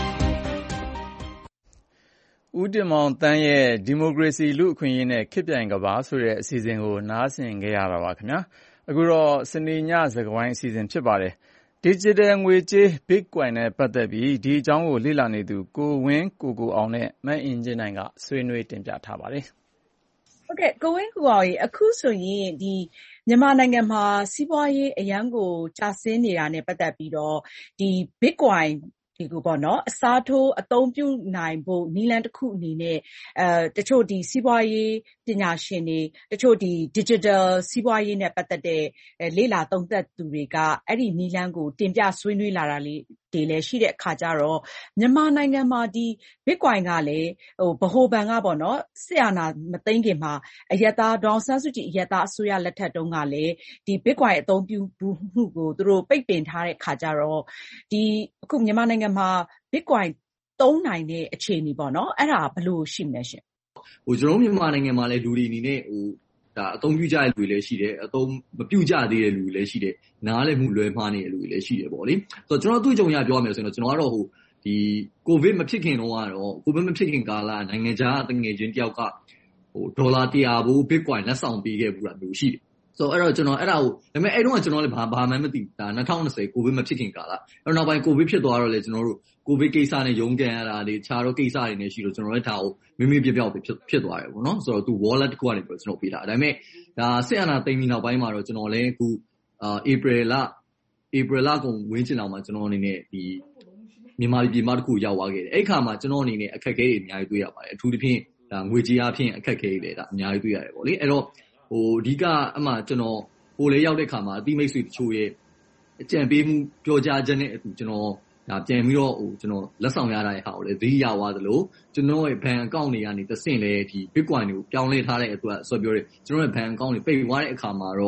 ဦးတင်မောင်သန်းရဲ့ဒီမိုကရေစီလူ့အခွင့်အရေးနဲ့ခေတ်ပြိုင်ကဘာဆိုတဲ့အစီအစဉ်ကိုနားဆင်ခဲ့ရတာပါခင်ဗျာအခုတော့စနေညစကားဝိုင်းအစီအစဉ်ဖြစ်ပါတယ်Digital ငွေကြေး Bitcoin နဲ့ပတ်သက်ပြီးဒီအကြောင်းကိုလေ့လာနေသူကိုဝင်းကိုအောင်နဲ့မအင်ကြင်းနိုင်ကဆွေးနွေးတင်ပြထားပါတယ်။ဟုတ်ကဲ့ကိုဝင်းကိုအောင်ရေအခုဆိုရင်ဒီမြန်မာနိုင်ငံမှာစီးပွားရေးအရန်ကိုကျဆင်းနေတာနဲ့ပတ်သက်ပြီးတော့ဒီ Bitcoinဒီကိုပေါ့နော်အစားထိုးအသုံးပြုနိုင်ဖို့နည်းလမ်းတစ်ခုအနေနဲ့တချို့ဒီစီးပွားရေးပညာရှင်တွေတချို့ဒီ digital စီးပွားရေးနဲ့ပတ်သက်တဲ့လေ့လာသုံးသပ်သူတွေကအဲ့ဒီနည်းလမ်းကိုတင်ပြဆွေးနွေးလာတာလေးတွေလည်းရှိတဲ့အခါကျတော့မြန်မာနိုင်ငံမှာဒီ Bitcoin ကလည်းဗဟိုဘဏ်ကပေါ့နော်စစ်အာဏာမသိမ်းခင်မှာအရက်သားဒေါအောင်ဆန်းစုကြည်အရက်သားအစိုးရလက်ထက်တုန်းကလည်းဒီ Bitcoin အသုံးပြုမှုကိုသူတို့ပိတ်ပင်ထားတဲ့အခါကျတော့ဒီအခုမြန်မာနိုင်ငံမှာ Bitcoin သုံးနိုင်တဲ့အခြေအနေပေါ့နော်အဲ့ဒါဘယ်လိုရှိမလဲရှင်ကျွန်တော်မြန်မာနိုင်ငံမှာလည်းလူတွေအနေနဲ့ဒါအသုံးပြုကြတဲ့လူတွေလည်းရှိတယ်အသုံးမပြုကြသေးတဲ့လူတွေလည်းရှိတယ်နားလည်းမှုလွဲမှားနေတဲ့လူတွေလည်းရှိတယ်ပေါ့လေဆိုတော့ကျွန်တော်တို့ကြုံရပြောရမယ်ဆိုရင်တော့ကျွန်တော်ကတော့ဒီကိုဗစ်မဖြစ်ခင်တော့ကိုဗစ်မဖြစ်ခင်ကာလနိုင်ငံခြားတငယ်ချင်းတယောက်ကဒေါ်လာ100ဘူး Bitcoin လက်ဆောင်ပေးခဲ့ဘူးတာမျိုးရှိတယ်ဆိုတော့အဲ့တော့ကျွန်တော်အဲ့ဒါကိုဒါပေမဲ့အဲ့တုန်းကကျွန်တော်လည်းဘာမှမသိဒါ2020ကိုဗစ်မဖြစ်ခင်ကာလအဲ့တော့နောက်ပိုင်းကိုဗစ်ဖြစ်သွားတော့လေကျွန်တော်တို့ကိုဗစ်ကိစ္စနဲ့ရုန်းကန်ရတာတွေခြားတော့ကိစ္စတွေနဲ့ရှိတော့ကျွန်တော်လည်းဒါကိုမိပြပြောက်ဖြစ်သွားတယ်ပေါ့နော်ဆိုတော့သူ wallet တစ်ခုကနေကျွန်တော်ပေးတာဒါပေမဲ့ဒါစစ်အာဏာသိမ်းပြီးနောက်ပိုင်းမှာတော့ကျွန်တော်လည်းအခုApril လကုန်ဝင်းချင်အောင်မှာကျွန်တော်အနေနဲ့ဒီမြန်မာပြည်မှာတစ်ခုရောက်သွားခဲ့တယ်အဲ့ခါမှာကျွန်တော်အနေနဲ့အခက်အခဲတွေအများကြီးတွေ့ရပါတယ်အထူးသဖြင့်ဒါငွေကြေးအဖြစ်အခက်အခဲတွေဒါအများကြီးတွေ့ရတယ်ပေါ့လေအဲ့တော့အဓိကအမှကျွန်တော်ဟိုလေရောက်တဲ့ခါမှာအတိမိတ်ဆွေတချို့ရဲ့အကြံပေးမှုပြောကြားချက်နဲ့အတူကျွန်တော်ဒါပြန်ပြီးတော့ကျွန်တော်လက်ဆောင်ရတဲ့ဟာကိုလည်းသတိရသွားသလိုကျွန်တော်ရဲ့ bank account တွေကနေတဆင့်လဲဒီ Bitcoin တွေကိုပြောင်းလဲထားတဲ့အတွက်ဆိုပြောရဲကျွန်တော်ရဲ့ bank account တွေပိတ်သွားတဲ့အခါမှာတော့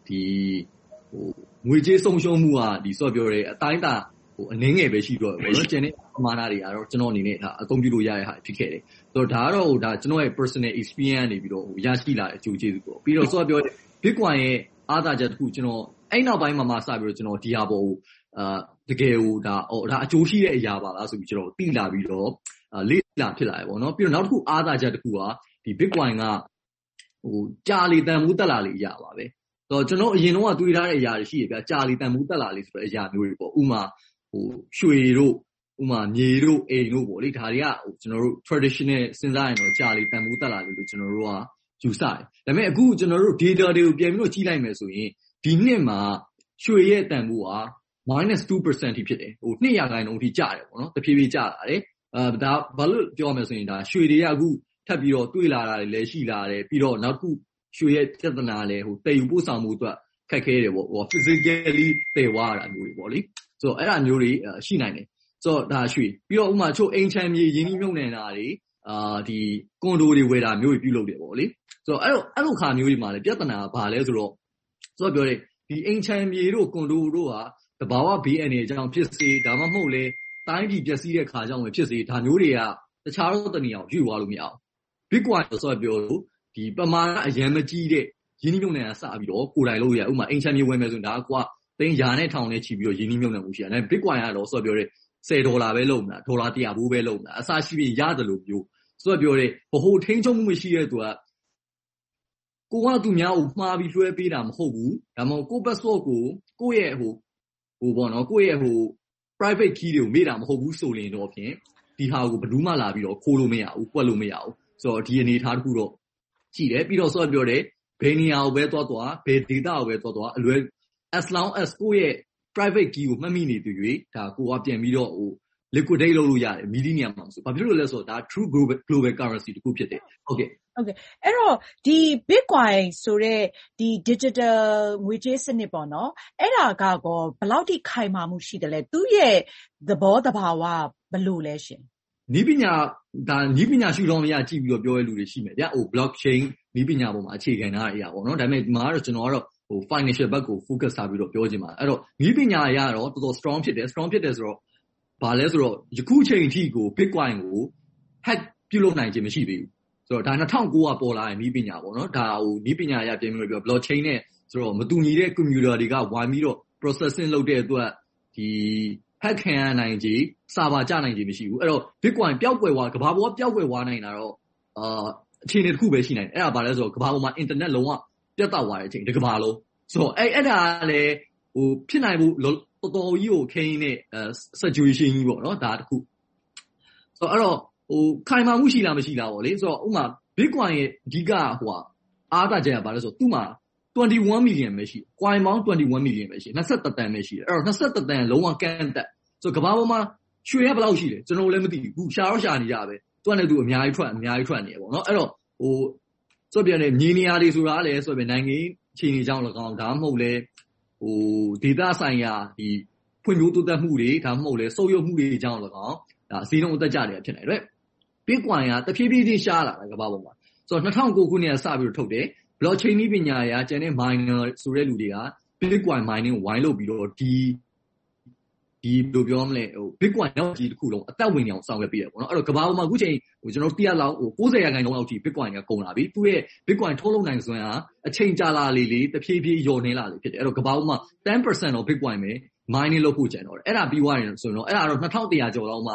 ငွေကြေးဆုံးရှုံးမှုကဆိုပြောရဲအတိုင်းအတာအနည်းငယ်ပဲရှိတော့တယ်ပေါ့နော်ကျန်တဲ့ပမာဏတွေကတော့ကျွန်တော်အနေနဲ့အသုံးပြုလို့ရတဲ့ဟာဖြစ်ခဲ့တယ်ဆိုတော့ဒါကတော့ကျွန်တော်ရဲ့ personal experience နေပြီးတော့ရရှိလာတဲ့အကျိုးကျေးဇူးပေါ့ပြီးတော့ဆိုပြောရဲ Bitcoin ရဲ့အားသာချက်တစ်ခုကျွန်တော်အဲ့နောက်ပိုင်းမှာစပြီးတော့ကျွန်တော်ဒီဟာပေါ်တကယ်ကိုဒါအကျိုးရှိတဲ့အရာပါလားဆိုပြီးကျွန်တော်သိလာပြီးတော့လေ့လာဖြစ်လာတယ်ပေါ့နော်ပြီးတော့နောက်တစ်ခုအားသာချက်တစ်ခုကဒီ Bitcoin ကကြာလေတန်ဖိုးတက်လာလေအရာပါပဲဆိုတော့ကျွန်တော်အရင်တော့တွေးထားတဲ့အရာတွေရှိရပြကြာလေတန်ဖိုးတက်လာလေဆိုတဲ့အရာမျိုးတွေပေါ့ဥမာရွှေတို့ဥမာမြေတို့အိမ်တို့ပေါ့လေဒါတွေကကျွန်တော်တို့ traditional စဉ်းစားရင်တော့ကြာလေတန်ဖိုးတက်လာလေလို့ကျွန်တော်တို့ကယူဆတယ်ဒါပေမဲ့အခုကျွန်တော်တို့ data တွေကိုပြန်ပြီးတော့ကြည့်လိုက်မယ်ဆိုရင်ဒီနှစ်မှာရွှေရဲ့တန်ဖိုးက -2% ထိဖြစ်တယ်2% ထိကျတယ်ပေါ့နော်တဖြည်းဖြည်းကျလာတယ်ဒါဘာလို့ပြောရမလဲဆိုရင်ဒါရွှေတွေကအခုထပ်ပြီးတော့တွေးလာတာတွေလည်းရှိလာတယ်ပြီးတော့နောက်တစ်ခုရွှေရဲ့ပြဿနာလည်းတည်ယူပို့ဆောင်မှုအတွက်ခက်ခဲတယ်ပေါ့physically တည်သွားတာမျိုးတွေပေါ့လေဆိုတော့အဲ့ဒါမျိုးတွေရှိနိုင်တယ်ဆိုတော့ဒါရွှေပြီးတော့ဥမာချို့အိမ်ချမ်းမြေရင်းနှီးမြှုပ်နှံတာတွေဒီကွန်ဒိုတွေဝယ်တာမျိုးတွေပြုလုပ်တယ်ပေါ့လေဆိုတော့အဲ့လိုခါမျိုးတွေမှာလည်းပြဿနာကဘာလဲဆိုတော့ပြောတယ်ဒီအိမ်ချမ်းမြေတို့ကွန်ဒိုတို့ဟာတဘာဝဘေးအန္တရာယ်ကြောင့်ဖြစ်စေဒါမှမဟုတ်လေတိုင်းပြည်ပျက်စီးတဲ့ခါကြောင့်ပဲဖြစ်စေဒါမျိုးတွေကတခြားတော့တနည်းအောင်ယူသွားလို့မရအောင် Bitcoin ဆိုပြောလို့ဒီပမာဏအရင်မကြီးတဲ့ရင်းနှီးမြှုပ်နှံတာစပြီးတော့ကိုယ်တိုင်လုပ်ရဥပမာအိမ်ချမ်းမြေဝယ်မယ်ဆိုရင်ဒါကသိန်းရာနဲ့ထောင်နဲ့ချီပြီးတော့ရင်းနှီးမြှုပ်နှံမှုရှိတယ်။ Bitcoin ကတော့ဆိုပြောတဲ့$10ပဲလုပ်မလားဒေါ်လာ100ဘူးပဲလုပ်မလားအစရှိပြီးရတယ်လို့မျိုးဆိုပြောတဲ့ဘို့ထိန်းချုပ်မှုမရှိတဲ့သူကကိုကသူများကိုမှားပြီးလွှဲပေးတာမဟုတ်ဘူးဒါမှမဟုတ်ကို password ကိုယ့်ရဲ့ပေါ့နော်ကိုယ့်ရဲ့private key တွေကိုမေ့တာမဟုတ်ဘူးဆိုရင်တော့ဖြင့်ဒီဟာကိုဘယ်သူမှလာပြီးတော့ခိုးလို့မရဘူးကွက်လို့မရဘူးဆိုတော့ဒီအနေထားတစ်ခုတော့ကြည့်တယ်ပြီးတော့ဆိုပြောတယ်ဘယ်နေရာကိုပဲသွားဘယ် data ကိုပဲသွားအလွယ် as long as ကိုယ့်ရဲ့ private key ကိုမှတ်မိနေသူတွေဒါကိုကပြန်ပြီးတော့liquidate လုပ်လို့ရတယ်မီဒီနေရာမှာဆိုဘာဖြစ်လို့လဲဆိုတော့ဒါ true global currency တစ်ခုဖြစ်တယ်ဟုတ်ကဲ့အဲ့တော့ဒီ Bitcoin ဆိုတဲ့ဒီ digital ငွေကြေးစနစ်ပေါ့နော်အဲ့ဒါကဘယ်လောက်ထိခိုင်မာမှုရှိတယ်လဲသူ့ရဲ့သဘောတဘာဝဘယ်လိုလဲရှင်နီးပညာရှုထောင့်အရကြည့်ပြီးတော့ပြောရလူတွေရှိမယ်ဗျာblockchain နီးပညာပေါ်မှာအခြေခံထားတဲ့အရာပေါ့နော်ဒါပေမဲ့ဒီမှာကတော့ကျွန်တော်ကတော့financial ဘက်ကို focus ထားပြီးတော့ပြောချင်ပါတယ်အဲ့တော့နီးပညာအရတော့တော်တော် strong ဖြစ်တယ်ဆိုတော့ဘာလဲဆိုတော့ယခုချိန်အထိကို Bitcoin ကို hack ပြုလုပ်နိုင်ခြင်းမရှိသေးဘူးဆိုတော့ဒါ2009ကပေါ်လာတဲ့နီးပညာပေါ့နော်ဒါနီးပညာအရပြင်ပြီးတော့ blockchain နဲ့ဆိုတော့မတူညီတဲ့ computer တွေကဝိုင်းပြီးတော့ processing လုပ်တဲ့အတွက်ဒီ hack ခံရနိုင်ခြင်းစာပါကြနိုင်ခြင်းမရှိဘူးအဲ့တော့ Bitcoin ပျောက်ကွယ်သွားကမ္ဘာပေါ်ပျောက်ကွယ်သွားနိုင်တာတော့အခြေအနေတစ်ခုပဲရှိနိုင်တယ်အဲ့ဒါဘာလဲဆိုတော့ကမ္ဘာပေါ်မှာ internet လုံးဝပြတ်တောက်သွားတဲ့အချိန်ဒီကမ္ဘာလုံးဆိုတော့အဲ့ဒါလည်းဖြစ်နိုင်ဖို့တော်တော်ကြီးကိုခင်းနေတဲ့ situation ကြီးပေါ့နော်ဒါတစ်ခုဆိုတော့အဲ့တော့ခိုင်မာမှုရှိလားမရှိလားပေါ့လေဆိုတော့ဥမာ Bitcoin ရဲ့အဓိကအားသာချက်ကဘာလဲဆိုတော့သူ့မှာ21 million ပဲရှိ coin ပေါင်း21 million ပဲရှိ23တန်ပဲရှိတယ်အဲ့တော့23တန်လုံးဝကန့်တက်ဆိုတော့ကမ္ဘာပေါ်မှာရွှေရဘယ်လောက်ရှိလဲကျွန်တော်လည်းမသိဘူးရှာတော့ရှာနေကြပဲသူကလည်းသူအများကြီးထွက်နေတယ်ပေါ့နော်အဲ့တော့ဆိုပြန်နေမြေနေရာတွေဆိုတာလည်းဆိုပြန်နိုင်ငံအခြေအနေကြောင့်၎င်းဒါမှမဟုတ်လဲဒေသဆိုင်ရာဒီဖွံ့ဖြိုးတိုးတက်မှုတွေဒါမှမဟုတ်လဲစုပ်ယုပ်မှုတွေကြောင့်၎င်းဒါဈေးနှုန်းအသက်ကျတယ်ဖြစ်နေတယ် Bitcoin ကတဖြည်းဖြည်းချင်းရှားလာတယ်ကမ္ဘာပေါ်မှာဆိုတော့2009ခုနှစ်ကစပြီးတော့ထုတ်တယ် blockchain နည်းပညာရာကျန်တဲ့ miner ဆိုတဲ့လူတွေက Bitcoin mining ကိုဝိုင်းလုပ်ပြီးတော့ဒီလိုပြောမလဲBitcoin နောက်ကြီးတစ်ခုလုံးအသက်ဝင်နေအောင်ဆောင်ရွက်ပေးတယ်ပေါ့နော်အဲ့တော့ကမ္ဘာပေါ်မှာအခုချိန်ကျွန်တော်100လောက်90%လောက်ထိ Bitcoin ကကုန်လာပြီသူရဲ့ Bitcoin ထုတ်လုပ်နိုင်စွမ်းအားအချိန်ကြာလာလေတဖြည်းဖြည်းလျော့နေလာလေဖြစ်တယ်အဲ့တော့ကမ္ဘာပေါ်မှာ 10% တော့ Bitcoin ပဲ mining လုပ်ဖို့ကျန်တော့တယ်အဲ့ဒါပြီးသွားရင်ဆိုတော့အဲ့ဒါတော့2100ကျော်လောက်မှ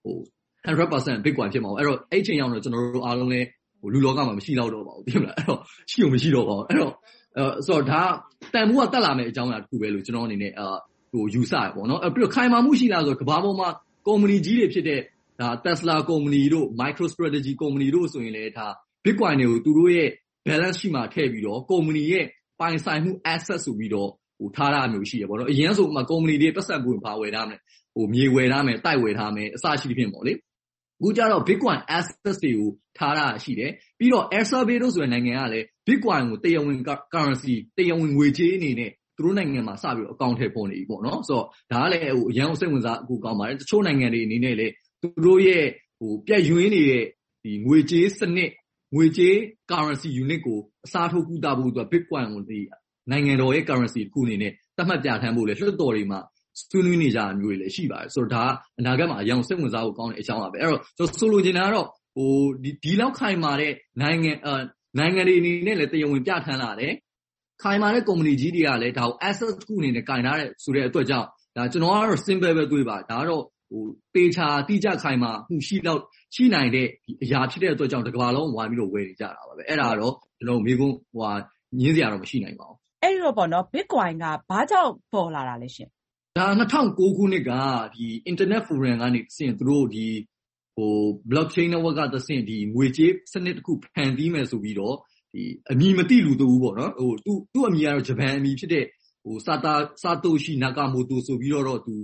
100% Bitcoin ဖြစ်မှာပေါ့အဲ့တော့အဲ့ချိန်ရောက်တော့ကျွန်တော်တို့အားလုံးလည်းလူလောကမှာမရှိတော့ပါဘူးသိမလားအဲ့တော့ရှိုံမရှိတော့ပါဘူးအဲ့တော့ဆိုတော့ဒါတန်ဖိုးကတက်လာမယ့်အကြောင်းအရာတစ်ခုပဲလို့ကျွန်တော်အနေနဲ့ယူဆရပေါ့နော်ပြီးတော့ခိုင်မာမှုရှိလားဆိုတော့ကမ္ဘာပေါ်မှာကုမ္ပဏီကြီးတွေဖြစ်တဲ့ဒါ Tesla ကုမ္ပဏီတို့ MicroStrategy ကုမ္ပဏီတို့ဆိုရင်လည်းဒါ Bitcoin တွေကိုသူတို့ရဲ့ balance sheet မှာထည့်ပြီးတော့ကုမ္ပဏီရဲ့ပိုင်ဆိုင်မှု asset ဆိုပြီးတော့ထားတာမျိုးရှိရပေါ့နော်အရင်ဆိုမှကုမ္ပဏီတွေပတ်စံပွင့်ပါဝယ်ထားမယ်မြေဝယ်ထားမယ်တိုက်ဝယ်ထားမယ်အစရှိတဲ့ဖြစ်ပေါ့လေအခုကျတော့ Bitcoin assets တွေကိုထားတာရှိတယ်ပြီးတော့ El Salvador ဆိုတဲ့နိုင်ငံကလည်း Bitcoin ကိုတရားဝင် currency တရားဝင်ငွေကြေးအနေနဲ့သူတို့နိုင်ငံမှာစပြီးတော့အကောင့်ထဲပေါ်နေပြီပေါ့နော်ဆိုတော့ဒါကလည်းအရန်စိတ်ဝင်စားအခုကောင်းပါတယ်တချို့နိုင်ငံတွေအနေနဲ့လည်းသူတို့ရဲ့ပြည့်ရွှင်းနေတဲ့ဒီငွေကြေးစနစ်ငွေကြေး currency unit ကိုအစားထိုးကူတာဖို့အတွက် Bitcoin ကိုဒီနိုင်ငံတော်ရဲ့ currency တစ်ခုအနေနဲ့သတ်မှတ်ပြဋ္ဌာန်းဖို့လေလွှတ်တော်တွေမှာဆွေးနွေးနေကြတာမျိုးတွေလည်းရှိပါတယ်ဆိုတော့ဒါကအနာဂတ်မှာအရင်စိတ်ဝင်စားဖို့ကောင်းတဲ့အကြောင်းပါပဲအဲ့တော့ကျွန်တော်ဆိုလိုချင်တာကတော့ဒီလောက်ခိုင်မာတဲ့နိုင်ငံတွေအနေနဲ့လည်းတရားဝင်ပြဋ္ဌာန်းလာတယ်ခိုင်မာတဲ့ company ကြီးတွေကလည်းဒါကို asset တစ်ခုအနေနဲ့ကင်ထားတဲ့ဆိုတဲ့အတွက်ကြောင့်ဒါကျွန်တော်ကတော့ simple ပဲတွေးပါဒါကတော့တေချာတိကျခိုင်မာမှုရှိနိုင်တဲ့အရာဖြစ်တဲ့အတွက်ကြောင့်တစ်ကမ္ဘာလုံးဝိုင်းပြီးတော့ဝယ်နေကြတာပါပဲအဲ့ဒါကတော့ကျွန်တော်မိကုန်းညင်းစရာတော့မရှိနိုင်ပါဘူးအဲ့တော့ပေါ့နော် Bitcoin ကဘာကြောင့်ပေါ်လာတာလဲရှင်ဒါ2009ခုနှစ်ကဒီ Internet Forum ကနေစင်သူတို့ဒီblockchain network ကတဆင့်ဒီငွေကြေးစနစ်တစ်ခုဖန်တီးမယ်ဆိုပြီးတော့ဒီအမည်မသိလူတူပေါ့နော်သူ့အမည်ကတော့ဂျပန်အမည်ဖြစ်တဲ့စာတိုရှိနာကာမိုတိုဆိုပြီးတော့သူ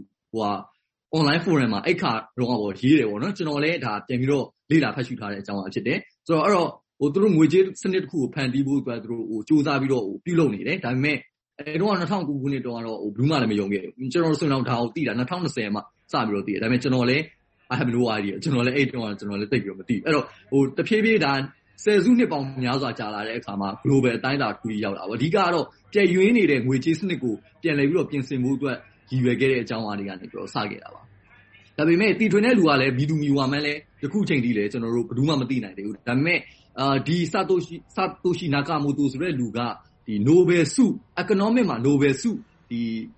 online forum မှာအဲ့ခါတော့ရေးတယ်ပေါ့နော်ကျွန်တော်လည်းဒါပြန်ပြီးတော့လေ့လာဖတ်ရှုထားတဲ့အကြောင်းအဖြစ်တယ်ဆိုတော့အဲ့တော့သူတို့ငွေကြေးစနစ်တစ်ခုကိုဖန်တီးဖို့အတွက်သူတို့စူးစမ်းပြီးတော့ပြုလုပ်နေတယ်ဒါပေမဲ့အဲ့တော့2009ခုနှစ်တုန်းကတော့ဘလူးမှလည်းမယုံခဲ့ဘူးကျွန်တော်ဆိုတော့ဒါကိုသိတာ2020မှာစပြီးတော့သိတယ်ဒါပေမဲ့ကျွန်တော်လည်း I have no idea ကျွန်တော်လည်းအဲ့တုန်းကကျွန်တော်လည်းသိပြီးတော့မသိအဲ့တော့တဖြည်းဖြည်းဒါဆယ်စုနှစ်ပေါင်းများစွာကြာလာတဲ့အခါမှာ global အတိုင်းအတာတစ်ခုရောက်လာပါအဓိကတော့ပြည့်ရွေးနေတဲ့ငွေကြေးစနစ်ကိုပြန်လည်ပြီးတော့ပြင်ဆင်ဖို့အတွက်ရည်ရွယ်ခဲ့တဲ့အကြောင်းအရာတွေကနေပြီးတော့စခဲ့တာပါဒါပေမဲ့တီထွင်တဲ့လူကလည်းမီသူမီဝါမှန်းလည်းတခုချိန်တည်းလေကျွန်တော်တို့ဘယ်သူမှမသိနိုင်သေးဘူးဒါပေမဲ့ဒီစာတိုရှိနာကာမိုတိုဆိုတဲ့လူကဒီ Nobel ဆု economic မှာ Nobel ဆုဒီ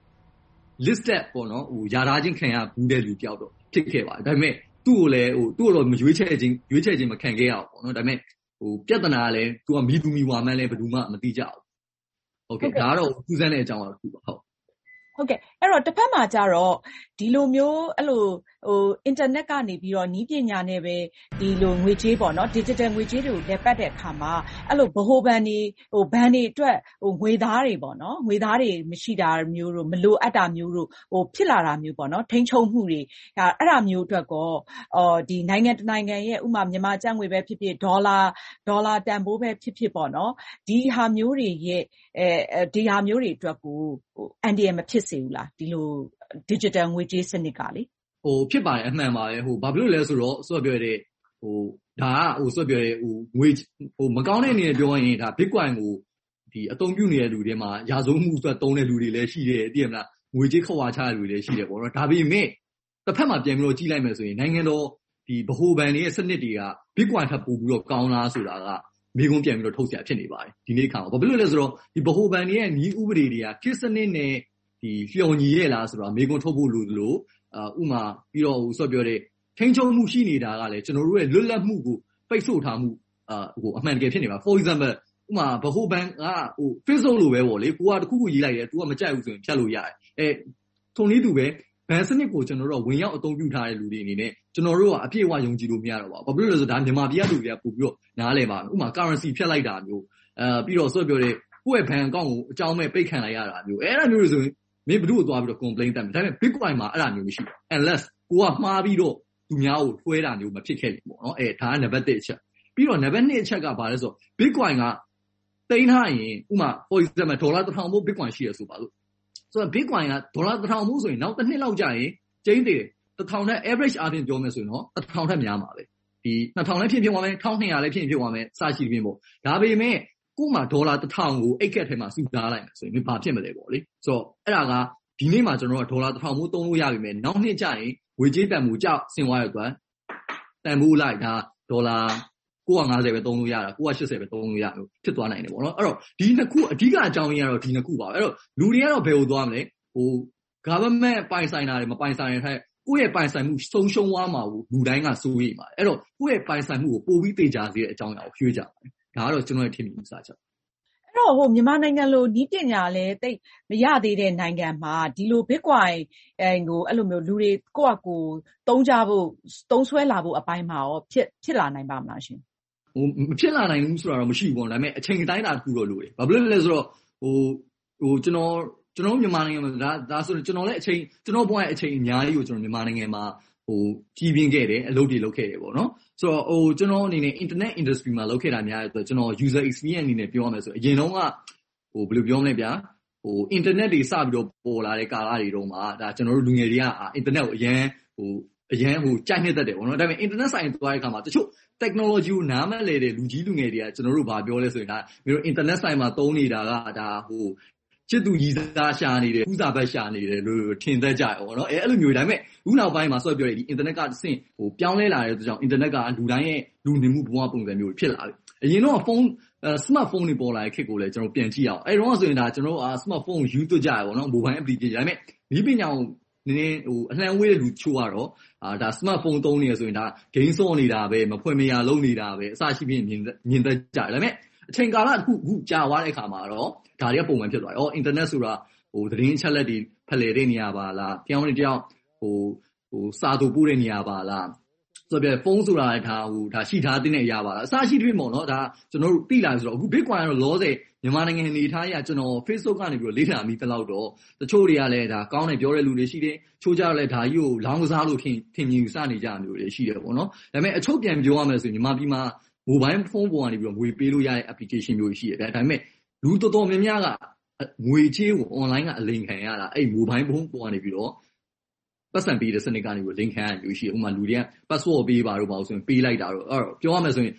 listed ပေါ့နော်ယာထားခြင်းခံရဘူးတဲ့လူတယောက်တော့ဖြစ်ခဲ့ပါတယ်ဒါပေမဲ့သူ့ကိုလည်းသူ့ကိုတော့မရွေးချယ်ခြင်းမခံခဲ့ရအောင်ပေါ့နော်ဒါပေမဲ့ပြဿနာကလည်းသူကမီသူမီဝါမှန်းလည်းဘယ်သူမှမသိကြဘူးဟုတ်ကဲ့ဒါကတော့စူးစမ်းတဲ့အကြောင်းအရာတစ်ခုပါဟုတ်ကဲ့အဲ့တော့တစ်ဖက်မှာကျတော့ဒီလိုမျိုးအဲ့လိုအင်တာနက်ကနေပြီးတော့နည်းပညာနဲ့ပဲဒီလိုငွေကြေးပေါ့နော် digital ငွေကြေးတွေကိုလက်ပတ်တဲ့အခါမှာအဲ့လိုဗဟိုဘဏ်တွေဘဏ်တွေအတွက်ငွေသားတွေပေါ့နော်ငွေသားတွေမရှိတာမျိုးတို့မလိုအပ်တာမျိုးတို့ဖြစ်လာတာမျိုးပေါ့နော်ထိန်းချုပ်မှုတွေအဲ့ဒါမျိုးအတွက်ကောဒီနိုင်ငံတနိုင်ငံရဲ့ဥမာမြန်မာကျပ်ငွေပဲဖြစ်ဖြစ်ဒေါ်လာတန်ဖိုးပဲဖြစ်ဖြစ်ပေါ့နော်ဒီဟာမျိုးတွေရဲ့ဒီဟာမျိုးတွေအတွက်ကိုအန်ဒီရမဖြစ်စေဘူးလားဒီလို digital ငွေကြေးစနစ်ကလေဖြစ်ပါတယ်အမှန်ပါပဲဘာဖြစ်လို့လဲဆိုတော့ဆိုပြောတဲ့ဒါကဆိုပြောတဲ့ငွေမကောင်းတဲ့အနေနဲ့ပြောရင်ဒါ Bitcoin ကိုဒီအသုံးပြုနေတဲ့လူတွေမှာရာဇဝမှုဆိုသုံးတဲ့လူတွေလည်းရှိတယ်သိရမလားငွေကြေးခဝါချတဲ့လူတွေလည်းရှိတယ်ပေါ့နော်ဒါပေမဲ့တစ်ဖက်မှာပြန်ပြီးတော့ကြည့်လိုက်မယ်ဆိုရင်နိုင်ငံတော်ဒီဗဟိုဘဏ်တွေရဲ့စနစ်တွေက Bitcoin ထပ်ပို့ပြီးတော့ကောင်းလားဆိုတာကမိကုန်းပြန်ပြီးတော့ထုတ်เสียဖြစ်နေပါတယ်ဒီနေ့ခါဘာဖြစ်လို့လဲဆိုတော့ဒီဗဟိုဘဏ်တွေရဲ့ဤဥပဒေတွေကခေတ်စနစ်နဲ့ဒီလျော်ညီရဲ့လားဆိုတော့မိကုန်းထုတ်ဖို့လိုသလိုဥမာပြီးတော့ဆိုပြောတဲ့ထိန်းချုပ်မှုရှိနေတာကလည်းကျွန်တော်တို့ရဲ့လွတ်လပ်မှုကိုပိတ်ဆို့ထားမှုအမှန်တကယ်ဖြစ်နေပါ for example ဥမာဗဟိုဘဏ်ကFacebook လိုပဲပေါ့လေကိုကတခုခုရေးလိုက်တယ်သူကမကြိုက်ဘူးဆိုရင်ဖြတ်လို့ရတယ်ထုံနည်းတူပဲဘဏ်စနစ်ကိုကျွန်တော်တို့ဝင်ရောက်အသုံးပြုထားတဲ့လူတွေအနေနဲ့ကျွန်တော်တို့ကအပြည့်အဝယုံကြည်လို့မရတော့ပါဘူးဘာဖြစ်လို့လဲဆိုတော့ဒါမြန်မာပြည်ကလူတွေကပို့ပြီးတော့နားလည်ပါဥမာ currency ဖြတ်လိုက်တာမျိုးပြီးတော့ဆိုပြောတဲ့ကိုယ့်ရဲ့ဘဏ်အကောင့်ကိုအကြောင်းမဲ့ပိတ်ခံလိုက်ရတာမျိုးအဲ့ဒါမျိုးတွေဆိုရင်မင်းဘယ်သူ့ကိုသွားပြီးတော့ complain တက်မယ်ဒါပေမဲ့ Bitcoin မှာအဲ့ဒါမျိုးမရှိဘူး unless ကိုကမှားပြီးတော့သူများကိုထွဲတာမျိုးမဖြစ်ခဲ့ဘူးပေါ့နော်ဒါကနံပါတ်1အချက်ပြီးတော့နံပါတ်2အချက်ကဘာလဲဆိုတော့ Bitcoin ကတိန်းထားရင်ဥမာ for example ဒေါ်လာ1000မို့ Bitcoin ရှိရဆိုပါလို့ဆိုတော့ Bitcoin ကဒေါ်လာ1000မို့ဆိုရင်နောက်တစ်နှစ်လောက်ကြာရင်ကျင်းသေးတယ်1000နဲ့ average အားဖြင့်ပြောမယ်ဆိုရင်တော့1000ထက်များမှာပဲဒီ2000လည်းဖြစ်သွားမယ်1200လည်းဖြစ်သွားမယ်စရှိပြင်းပေါ့ဒါပေမဲ့ကို့မှာဒေါ်လာ1000ကိုအိတ်ကက်ထဲမှာစုထားလိုက်မယ်ဆိုရင်ဘာဖြစ်မလဲပေါ့လေဆိုတော့အဲ့ဒါကဒီနေ့မှာကျွန်တော်တို့ကဒေါ်လာ1000မို့သုံးလို့ရပြီမယ်နောက်နှစ်ကျရင်ငွေကြေးတန်ဖိုးကျဆင်သွားရတဲ့တန်ဖိုးလိုက်ဒါဒေါ်လာ950ပဲသုံးလို့ရတာ980ပဲသုံးလို့ရလို့ဖြစ်သွားနိုင်တယ်ပေါ့နော်အဲ့တော့ဒီနှစ်ခုအဓိကအကြောင်းရင်းကတော့ဒီနှစ်ခုပါပဲအဲ့တော့လူတွေကတော့ဘယ်ကိုသွားမလဲgovernment ပိုင်ဆိုင်တာတွေမပိုင်ဆိုင်တဲ့ထိုက်ကိုယ့်ရဲ့ပိုင်ဆိုင်မှုဆုံးရှုံးသွားမှာကိုလူတိုင်းကစိုးရိမ်ပါတယ်အဲ့တော့ကိုယ့်ရဲ့ပိုင်ဆိုင်မှုကိုပိုပြီးသေချာစေတဲ့အကြောင်းအရာကိုရွှေ့ကြပါတယ်ဒါကတော့ကျွန်တော်ရဲ့ထင်မြင်ယူဆချက်အဲ့တော့မြန်မာနိုင်ငံလိုနည်းပညာလည်းတိတ်မရသေးတဲ့နိုင်ငံမှာဒီလို Bitcoin ကိုအဲ့လိုမျိုးလူတွေကိုယ့်အကိုသုံးကြဖို့သုံးဆွဲလာဖို့အပိုင်းမှာရောဖြစ်လာနိုင်ပါမလားရှင်မဖြစ်လာနိုင်ဘူးဆိုတာတော့မရှိဘူးပေါ့ဒါပေမဲ့အချိန်တိုင်းတာတစ်ခုတော့လိုတယ်ဘာဖြစ်လို့လဲဆိုတော့ကျွန်တော်မြန်မာနိုင်ငံမှာဒါဆိုတော့ကျွန်တော်လည်းအချိန်ကျွန်တော်ဘဝရဲ့အချိန်အများကြီးကိုကျွန်တော်မြန်မာနိုင်ငံမှာကြီးပြင်းခဲ့တယ်အလုပ်တွေလုပ်ခဲ့တယ်ပေါ့နော်ဆိုတော့ကျွန်တော်အနေနဲ့ internet industry မှာလုပ်ခဲ့တာများတယ်ဆိုတော့ကျွန်တော် user experience အနေနဲ့ပြောရမယ်ဆိုအရင်တုန်းကဘယ်လိုပြောမလဲဗျာinternet တွေစပြီးတော့ပေါ်လာတဲ့ကာလတွေတုန်းမှာဒါကျွန်တော်တို့လူငယ်တွေကinternet ကိုအရင်အရန်ကြိုက်နှစ်သက်တယ်ပေါ့နော်ဒါပေမဲ့ internet ဆိုင်သွားတဲ့အခါမှာတချို့ technology ကိုနားမလည်တဲ့လူကြီးလူငယ်တွေကကျွန်တော်တို့ဘာပြောလဲဆိုရင်ဒါမျိုး internet ဆိုင်မှာသုံးနေတာကဒါချစ်သူကြီးစားရှာနေတယ်ဥစားဘက်ရှာနေတယ်လို့ထင်သက်ကြရပေါ့နော်အဲ့လိုမျိုးဒါပေမဲ့ခုနောက်ပိုင်းမှာပြောရဒီ internet ကတစ်ဆင့်ပြောင်းလဲလာတဲ့အတွက်ကြောင့် internet ကလူတိုင်းရဲ့လူနေမှုဘဝပုံစံမျိုးဖြစ်လာပြီအရင်တော့ phone smartphone တွေပေါ်လာတဲ့ခေတ်ကိုလည်းကျွန်တော်ပြန်ကြည့်အောင်အဲ့တော့ဆိုရင်ဒါကျွန်တော်smartphone ကို use ကြရပေါ့နော် mobile application ဒါပေမဲ့ဒီပညာကိုနည်းနည်းအလှမ်းဝေးတဲ့လူချို့ကတော့ဒါ smartphone သုံးနေရဆိုရင်ဒါ game ဆော့နေတာပဲမဖွင့်မရလုံးနေတာပဲအစရှိဖြင့်မြင်သက်ကြတယ်ဒါပေမဲ့အချိန်ကာလတစ်ခုကြာသွားတဲ့အခါမှာတော့ဒါတွေကပုံမှန်ဖြစ်သွားတယ်။ internet ဆိုတာသတင်းအချက်အလက်တွေဖလှယ်တဲ့နေရာပါလား။တယောက်နဲ့တယောက်စာတူပို့တဲ့နေရာပါလား။ဆိုတော့ဖုန်းဆိုတာဒါရှိထားတဲ့အရာပါလား။အစရှိတွေ့ပေါ့နော်။ဒါကျွန်တော်တို့သိလာဆိုတော့အခု Bitcoin ကတော့လောဆယ်မြန်မာနိုင်ငံအနေထားအရကျွန်တော် Facebook ကနေပြီးတော့လေ့လာမိသလောက်တော့တချို့တွေကလည်းဒါကောင်းတယ်ပြောတဲ့လူတွေရှိတယ်။ချို့ကြတော့လည်းဒါကြီးကိုလောင်းကစားလို့ထင်မြင်ယူဆနေကြမျိုးတွေရှိတယ်ပေါ့နော်။ဒါပေမဲ့အချုပ်ပြန်ပြောရမယ်ဆိုရင်မြန်မာပြည်မှာ mobile phone ပေါ်ကနေပြီးတော့ငွေပေးလို့ရတဲ့ application မျိုးရှိတယ်။ဒါပေမဲ့လူတော်တော်များများကငွေချေးကို online ကအလိမ်ခံရတာအဲ့ mobile phone ပေါ်ကနေပြီးတော့ပတ်စံပေးတဲ့စနစ်ကနေပြီးလိမ်ခံရမျိုးရှိတယ်ဥပမာလူတွေက password ပေးပါတော့ဆိုရင်ပေးလိုက်တာတော့အဲ့တော့ပြောရမယ်ဆိုရင်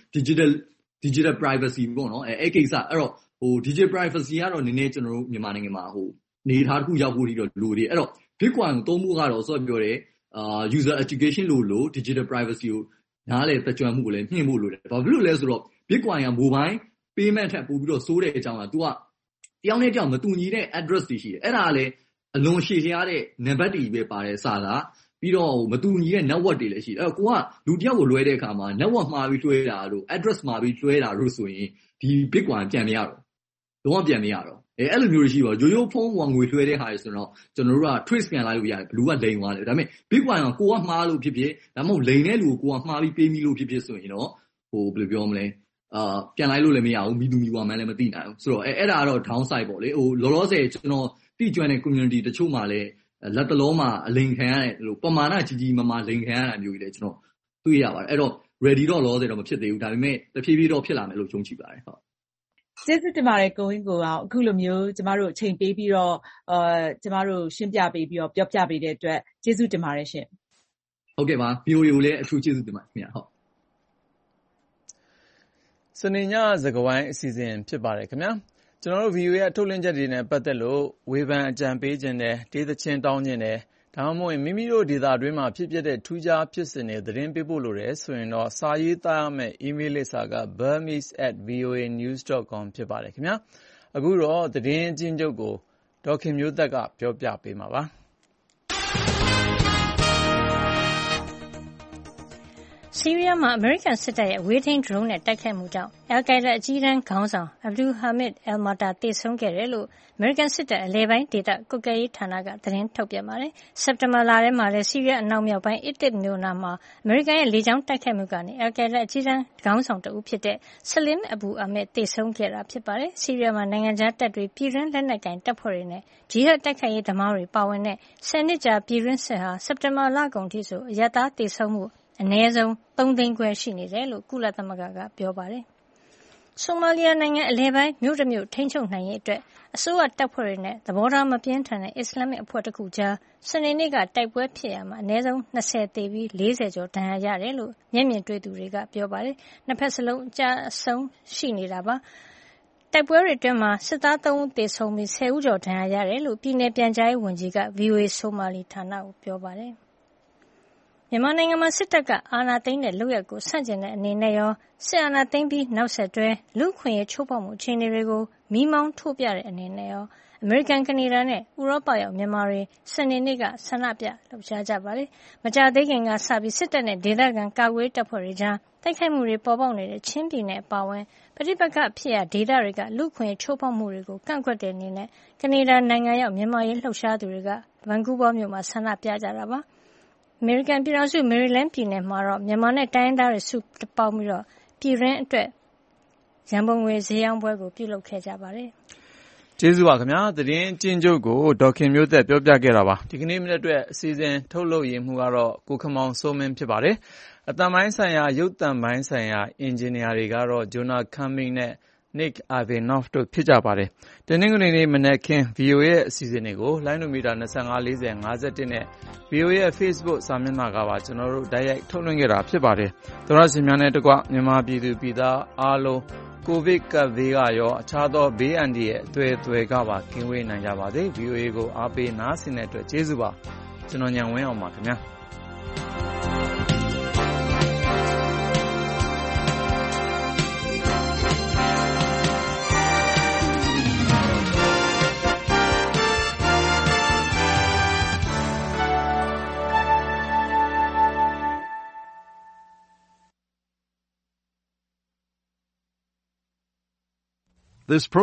digital privacy ပေါ့နော်အဲ့ကိစ္စအဲ့တော့digital privacy ကတော့နည်းနည်းကျွန်တော်တို့မြန်မာနိုင်ငံမှာနေထားတစ်ခုရောက်ဖို့ဒီတော့လိုတယ်အဲ့တော့ Bitcoin ကိုသုံးဖို့ကတော့ဆိုတော့ပြောတယ် user education လို့ digital privacy ကိုနားလေတကြွမှုကိုလည်းမြှင့်ဖို့လိုတယ်ဘာဖြစ်လို့လဲဆိုတော့ Bitcoin က mobile payment ထက်ပိုပြီးတော့စိုးတဲ့အကြောင်းက तू ကတယောက်နဲ့တယောက်မတူညီတဲ့ address တွေရှိတယ်အဲ့ဒါလည်းအလွန်ရှည်လျားတဲ့နံပါတ်တွေပဲပါတယ်စာကပြီးတော့မတူညီတဲ့ network တွေလည်းရှိတယ်အဲ့တော့ကိုကလူတယောက်ကိုလွှဲတဲ့အခါမှာ network မှာပြီးလွှဲတာတို့ address မှာပြီးလွှဲတာတို့ဆိုရင်ဒီ Bitcoin ပြန်မရတော့လုံးဝပြန်မရတော့အဲ့လိုမျိုးရှိပါရိုးရိုးဖုန်းကငွေလွှဲတဲ့ဟာတွေဆိုတော့ကျွန်တော်တို့က trace ပြန်လိုက်လို့ရတယ်ဘလူးကလိန်သွားတယ်ဒါပေမဲ့ Bitcoin ကကိုကမှားလို့ဖြစ်ဖြစ်ဒါမှမဟုတ်လိန်တဲ့လူကိုကမှားပြီးပေးမိလို့ဖြစ်ဖြစ်ဆိုရင်တော့ဘယ်လိုပြောမလဲပြန်လိုက်လို့လည်းမရဘူးမိသူမိဘမှန်းလည်းမသိနိုင်ဘူးဆိုတော့အဲ့ဒါကတော့ downside ပေါ့လေလောလောဆယ်ကျွန်တော်တိကျွမ်းတဲ့ community တချို့မှလည်းလက်တလုံးမှာအလိန်ခံရတဲ့ပမာဏကြီးမမာလိန်ခံရတာမျိုးတွေလည်းကျွန်တော်တွေ့ရပါတယ်အဲ့တော့ ready တော့လောလောဆယ်တော့မဖြစ်သေးဘူးဒါပေမဲ့တဖြည်းဖြည်းတော့ဖြစ်လာမယ်လို့ယုံကြည်ပါတယ်ဟုတ်ကျေးဇူးတင်ပါတယ်ကိုဝင်းကိုအောင်အခုလိုမျိုးကျမတို့အချိန်ပေးပြီးတော့ကျမတို့ရှင်းပြပေးပြီးတော့ပြောပြပေးတဲ့အတွက်ကျေးဇူးတင်ပါတယ်ရှင်ဟုတ်ကဲ့ပါ VOA ကိုလည်းအထူးကျေးဇူးတင်ပါတယ်ခင်ဗျာဟုတ်စနေညစကားဝိုင်းအစီအစဉ်ဖြစ်ပါတယ်ခင်ဗျာကျွန်တော်တို့ VOA ရဲ့ထုတ်လွှင့်ချက်တွေနဲ့ပတ်သက်လို့ဝေဖန်အကြံပေးခြင်းနဲ့ဒေသချင်းတောင်းခြင်းနဲ့ဒါမှမဟုတ်မိမိတို့ဒေသတွင်းမှာဖြစ်ပျက်တဲ့ထူးခြားဖြစ်စဉ်တွေသတင်းပေးပို့လို့ရတယ်ဆိုရင်တော့စာရေးသားရမယ့် email လိပ်စာက burmese@voanews.com ဖြစ်ပါတယ်ခင်ဗျာအခုတော့သတင်းအကျဉ်းချုပ်ကိုဒေါက်ခင်မျိုးသက်ကပြောပြပေးမှာပါဆီးရီးယားမှာအမေရိကန်စစ်တပ်ရဲ့အဝေးထိန်း drone နဲ့တိုက်ခိုက်မှုကြောင့်အယ်လ်ကိုင်းဒါအကြီးတန်းခေါင်းဆောင် Abdul Hamid al-Matar သေဆုံးခဲ့တယ်လို့အမေရိကန်စစ်တပ်အလယ်ပိုင်းဒေသကွပ်ကဲရေးဌာနကသတင်းထုတ်ပြန်ပါတယ်။စက်တင်ဘာလထဲမှာလည်းဆီးရီးယားအနောက်မြောက်ပိုင်း Idlib မြို့နားမှာအမေရိကန်ရဲ့လေကြောင်းတိုက်ခိုက်မှုကနေအယ်လ်ကိုင်းဒါအကြီးတန်းခေါင်းဆောင်တဦးဖြစ်တဲ့ Salim Abu Ahmed သေဆုံးခဲ့တာဖြစ်ပါတယ်။ဆီးရီးယားမှာနိုင်ငံခြားတပ်တွေပြည်တွင်းလက်နက်ကိုင်တပ်ဖွဲ့တွေနဲ့ဂျီဟတ်တိုက်ခိုက်ရေးသမားတွေပါဝင်တဲ့10နှစ်ကြာပြည်တွင်းစစ်ဟာစက်တင်ဘာလကုန်ထိဆိုအရပ်သားသေဆုံးမှုအနည်းဆုံး3သိန်းခွဲရှိနေတယ်လို့ကုလသမဂ္ဂကပြောပါတယ်။ဆိုမာလီယာနိုင်ငံအလယ်ပိုင်းမြို့တစ်မြို့ထိန်းချုပ်နိုင်ရေးအတွက်အစိုးရတပ်ဖွဲ့တွေနဲ့သဘောထားမပြင်းထန်တဲ့အစ္စလာမစ်အဖွဲ့တစ်ခုကြားစနေနေ့ကတိုက်ပွဲဖြစ်ရမှာအနည်းဆုံး20သေပြီး40ကျော်ဒဏ်ရာရတယ်လို့မျက်မြင်တွေ့သူတွေကပြောပါတယ်။နှစ်ဖက်စလုံးအကြအဆုံးရှိနေတာပါ။တိုက်ပွဲတွေအတွင်းမှာစစ်သား3ဦးသေဆုံးပြီး10ဦးကျော်ဒဏ်ရာရတယ်လို့ပြည်내ပြန်ကြားရေးဝန်ကြီးက VOA ဆိုမာလီဌာနကိုပြောပါတယ်။မြန်မာနိုင်ငံမှာစစ်တပ်ကအာဏာသိမ်းတဲ့လုပ်ရပ်ကိုဆန့်ကျင်တဲ့အနေနဲ့ရောစစ်အာဏာသိမ်းပြီးနောက်ဆက်တွဲလူ့အခွင့်အရေးချိုးဖောက်မှုအခြေအနေတွေကိုမီးမောင်းထိုးပြတဲ့အနေနဲ့ရောအမေရိကန်ကနေဒါနဲ့ဥရောပရောက်မြန်မာတွေစနေနေ့ကဆန္ဒပြလှုပ်ရှားကြပါတယ်။မကြာသေးခင်ကစပြီးစစ်တပ်နဲ့ဒေသခံကာကွယ်တပ်ဖွဲ့တွေကြားတိုက်ခိုက်မှုတွေပေါ်ပေါက်နေတဲ့ချင်းပြည်နယ်အပါအဝင်ပဋိပက္ခဖြစ်ရာဒေသတွေကလူ့အခွင့်အရေးချိုးဖောက်မှုတွေကိုကန့်ကွက်တဲ့အနေနဲ့ကနေဒါနိုင်ငံရောက်မြန်မာရေးလှုပ်ရှားသူတွေကဗန်ကူးဗားမြို့မှာဆန္ဒပြကြတာပါ။အမေရိကန်ပြည်ထောင်စုမေရီလန်းပြည်နယ်မှာတော့မြန်မာနဲ့တိုင်းရင်းသားတွေစုပေါင်းပြီးတော့ပြည်ရင်းအတွက်ရန်ပုံငွေဈေးရောင်းပွဲကိုပြုလုပ်ခဲ့ကြပါတယ်။ကျေးဇူးပါခင်ဗျာ။သတင်းကျဉ်းချုပ်ကိုဒေါက်ခင်မျိုးသက်ပြောပြခဲ့တာပါ။ဒီကနေ့မနေ့အတွက်အစီအစဉ်ထုတ်လုပ်ရမှုကတော့ကိုခမောင်စိုးမင်းဖြစ်ပါတယ်။အတန်ပိုင်းဆိုင်ရာရုပ်သံပိုင်းဆိုင်ရာအင်ဂျင်နီယာတွေကတော့ဂျိုနာခမ်မင်းနဲ့ Nick Ivanov တို့ဖြစ်ကြပါတယ်။တနင်္ဂနွေနေ့မနက်ခင်း VOA ရဲ့အစီအစဉ်တွေကိုလိုင်းနိုမီတာ25 40 51နဲ့ VOA ရဲ့ Facebook စာမျက်နှာကပါကျွန်တော်တို့တိုက်ရိုက်ထုတ်လွှင့်ခဲ့တာဖြစ်ပါတယ်။သောရရှင်များနဲ့တကွမြန်မာပြည်သူပြည်သားအားလုံးကိုဗစ်ကပ်ဘေးကရောအခြားသောဘေးအန္တရာယ်အသွယ်အသွယ်ကပါကင်းဝေးနိုင်ကြပါစေ။ VOA ကိုအားပေးနားဆင်တဲ့အတွက်ကျေးဇူးပါ။ကျွန်တော်ညံဝင်းအောင်ပါခင်ဗျာ။ This